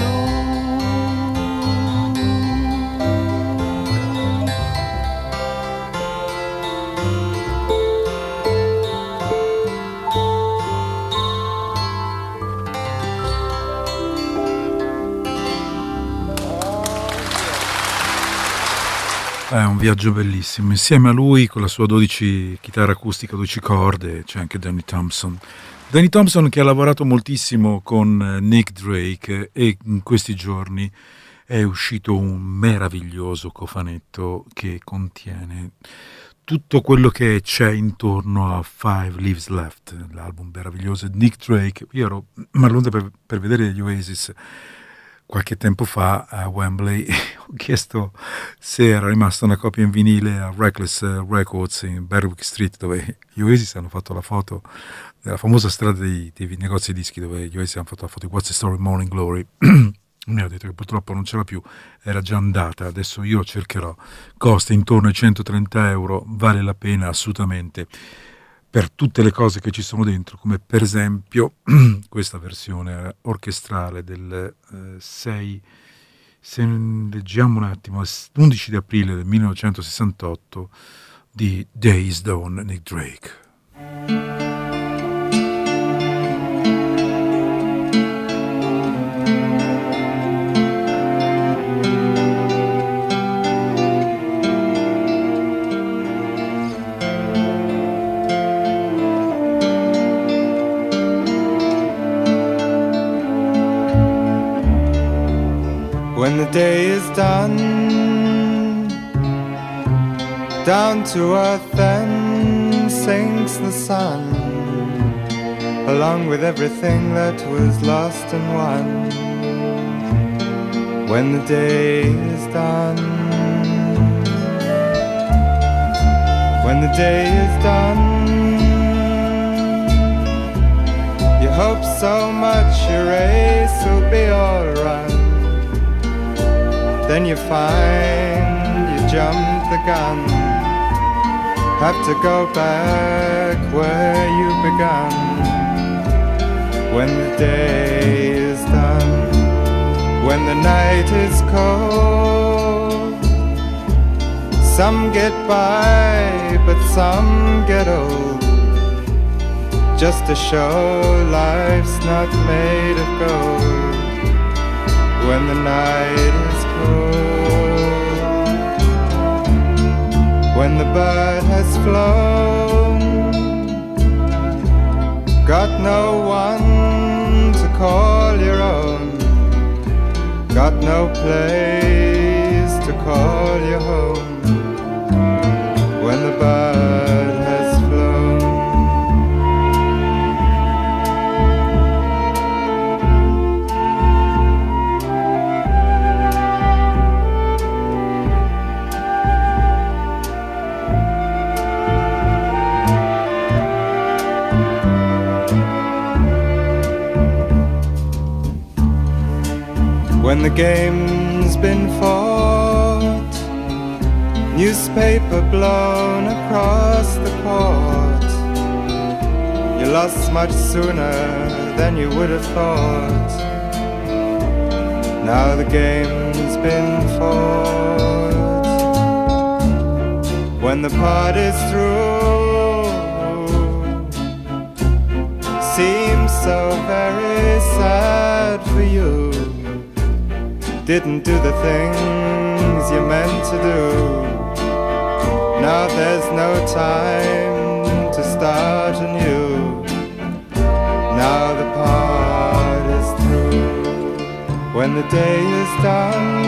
È un viaggio bellissimo. Insieme a lui, con la sua 12 chitarra acustica, 12 corde, c'è anche Danny Thompson. Danny Thompson che ha lavorato moltissimo con Nick Drake e in questi giorni è uscito un meraviglioso cofanetto che contiene tutto quello che c'è intorno a Five Leaves Left, l'album meraviglioso di Nick Drake. Io ero a Londra per vedere gli Oasis qualche tempo fa a Wembley. Ho chiesto se era rimasta una copia in vinile a Reckless Records in Berwick Street, dove gli Oasis hanno fatto la foto della famosa strada dei negozi dischi, dove gli Oasis hanno fatto la foto di What's the Story Morning Glory. Mi ha detto che purtroppo non c'era più, era già andata. Adesso io lo cercherò, costa intorno ai 130 euro, vale la pena assolutamente per tutte le cose che ci sono dentro, come per esempio questa versione orchestrale del 6, se leggiamo un attimo, 11 di aprile del 1968 di Days Dawn, Nick Drake. When the day is done, down to earth then sinks the sun, along with everything that was lost and won. When the day is done, when the day is done, you hope so much your race will be all run. Then you find you jumped the gun, have to go back where you begun. When the day is done, when the night is cold, some get by but some get old, just to show life's not made of gold. When the night is cold, when the bird has flown, got no one to call your own, got no place to call your home. When the bird has flown. When the game's been fought, newspaper blown across the court, you lost much sooner than you would have thought. Now the game's been fought. When the party's through, seems so very sad for you. Didn't do the things you meant to do. Now there's no time to start anew. Now the part is through. When the day is done,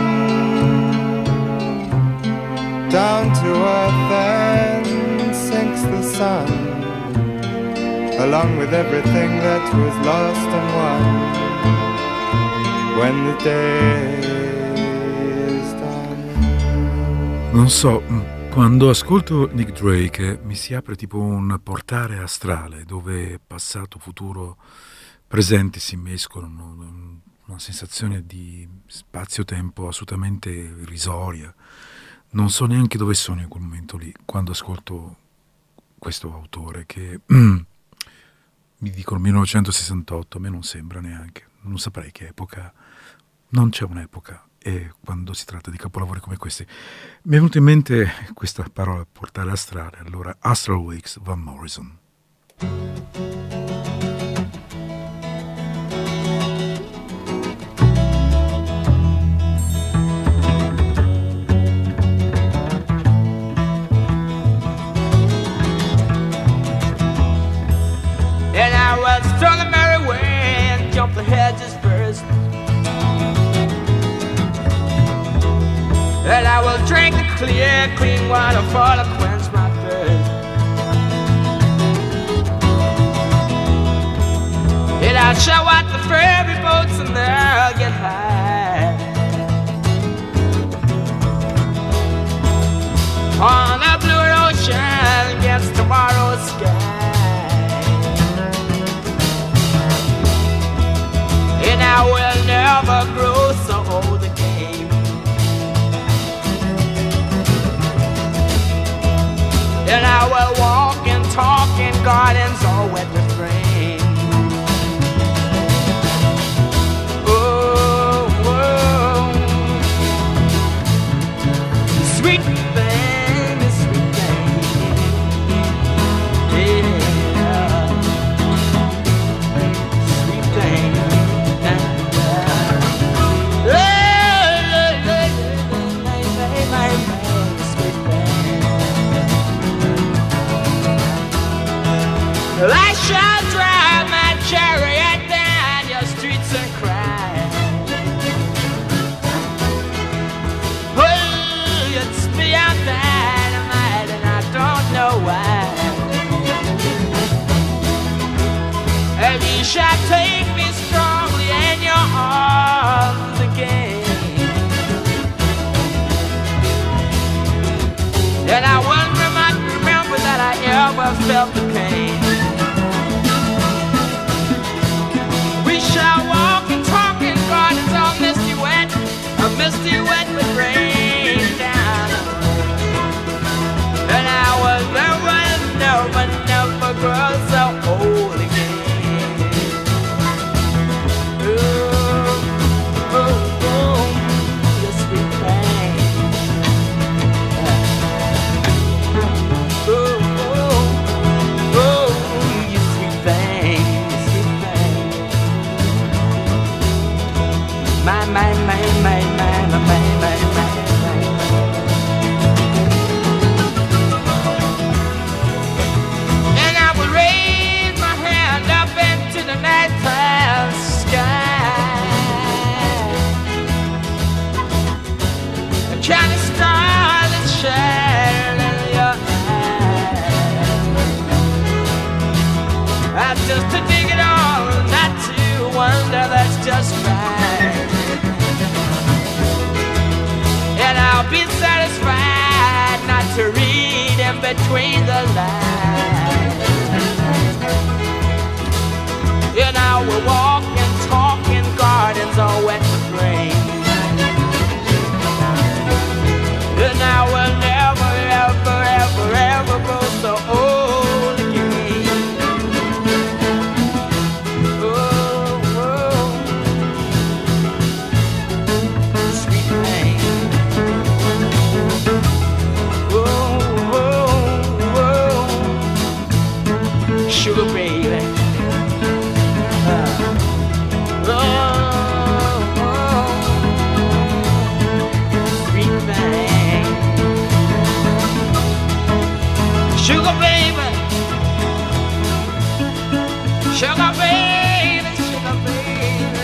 down to earth then sinks the sun, along with everything that was lost and won. When the day is done. Non so Quando ascolto Nick Drake mi si apre tipo un portale astrale dove passato, futuro, presente si mescolano, una sensazione di spazio-tempo assolutamente irrisoria. Non so neanche dove sono in quel momento lì, quando ascolto questo autore che mi dicono 1968, a me non sembra neanche, non saprei che epoca, non c'è un'epoca. E quando si tratta di capolavori come questi mi è venuta in mente questa parola, portale astrale. Allora, Astral Weeks, Van Morrison. And I was strung a merry way and jumped the hedges first. And I will drink the clear, clean water for to quench my thirst. And I'll show out the ferry boats and they'll get high on the blue ocean against tomorrow's sky. And I will never grow so old again. And I will walk and talk in gardens all wet with rain. Oh, oh. Sweet thing, sweet thing. Yeah. Sweet thing. I shall drive my chariot down your streets and cry. Oh, it's beyond dynamite and I don't know why. And you shall take me strongly in your arms again. And I wonder, might remember that I ever felt the pain. We shall walk and talk in gardens all misty wet with rain down. And I will never grow so old again. Ooh, ooh, ooh, the sweet thing. Ooh, ooh, ooh, you sweet thing, you sweet thing. My. And I will raise my hand up into the nighttime sky. A Chinese star that shine in your eyes. Just to dig it all, not to wonder, that's just right. And I'll be satisfied not to read in between the lines. And I will walk and talk in gardens all wet with rain. And I will never grow so old again. Oh, sweet thing. Sugar baby. Sweet thing. Sugar baby. Sugar baby. Sugar baby.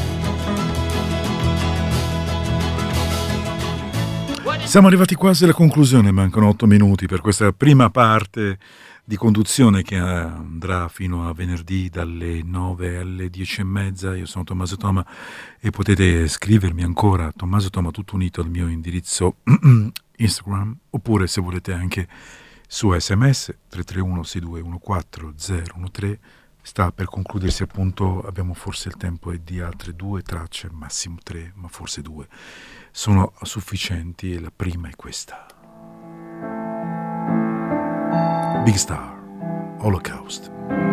Siamo arrivati quasi alla conclusione, mancano 8 minuti per questa prima parte di conduzione che andrà fino a venerdì dalle 9 alle 10:30. Io sono Tommaso Toma e potete scrivermi ancora Tommaso Toma tutto unito al mio indirizzo Instagram, oppure se volete anche su SMS 331-6214-013. Sta per concludersi, appunto, abbiamo forse il tempo di altre 2 tracce, massimo 3, ma forse 2 sono sufficienti, e la prima è questa. Big Star, Holocaust.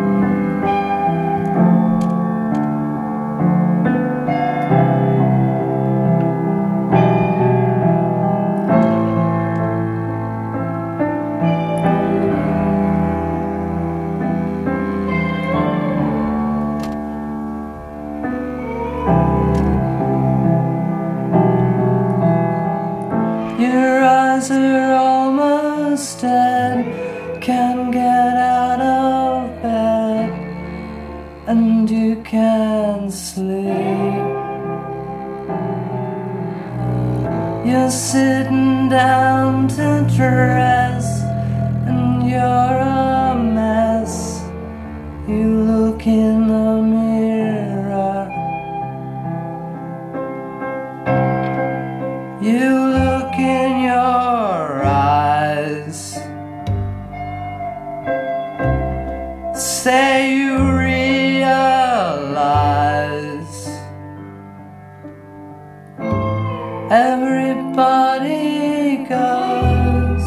Your eyes are almost dead, can't get out of bed, and you can't sleep. You're sitting down to dress, and you're a mess. You look in the mirror, you look in your eyes, say you realize everybody goes,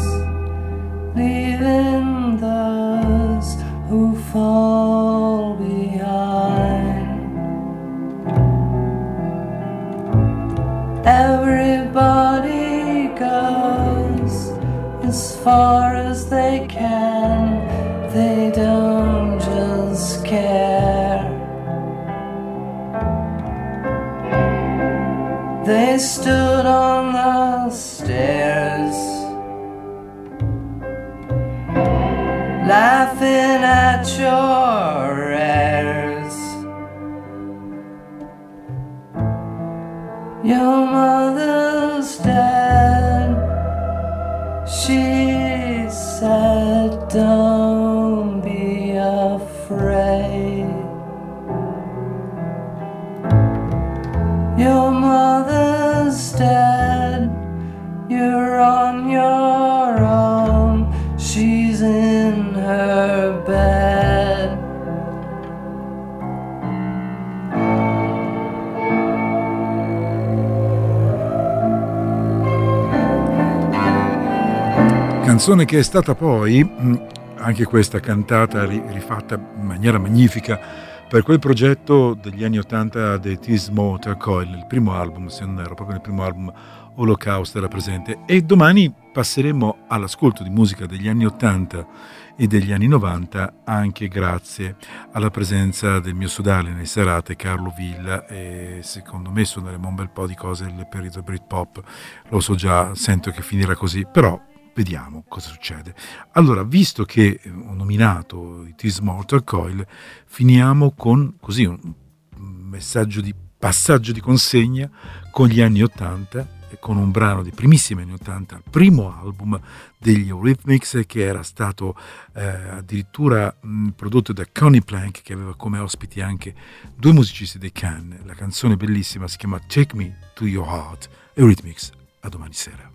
leaving those who fall behind. Everybody goes as far as they can, they don't just care. They stood on the stairs, laughing at your airs. Your mother's dead, she said, don't be afraid. Your mother's dead, you're on your own, she's in her bed. Canzone che è stata poi, anche questa cantata, rifatta in maniera magnifica per quel progetto degli anni '80 dei This Motor Coil, il primo album, se non erro, proprio nel primo album Holocaust era presente. E domani passeremo all'ascolto di musica degli anni '80 e degli anni '90, anche grazie alla presenza del mio sodale nelle serate, Carlo Villa, e secondo me suoneremo un bel po' di cose per il Britpop. Lo so già, sento che finirà così, però vediamo cosa succede. Allora, visto che ho nominato i This Mortal Coil, finiamo con così un messaggio di passaggio di consegna con gli anni '80, con un brano dei primissimi anni '80, il primo album degli Eurythmics, che era stato addirittura prodotto da Connie Plank, che aveva come ospiti anche 2 musicisti dei Can. La canzone bellissima si chiama Take Me to Your Heart. Eurythmics, a domani sera.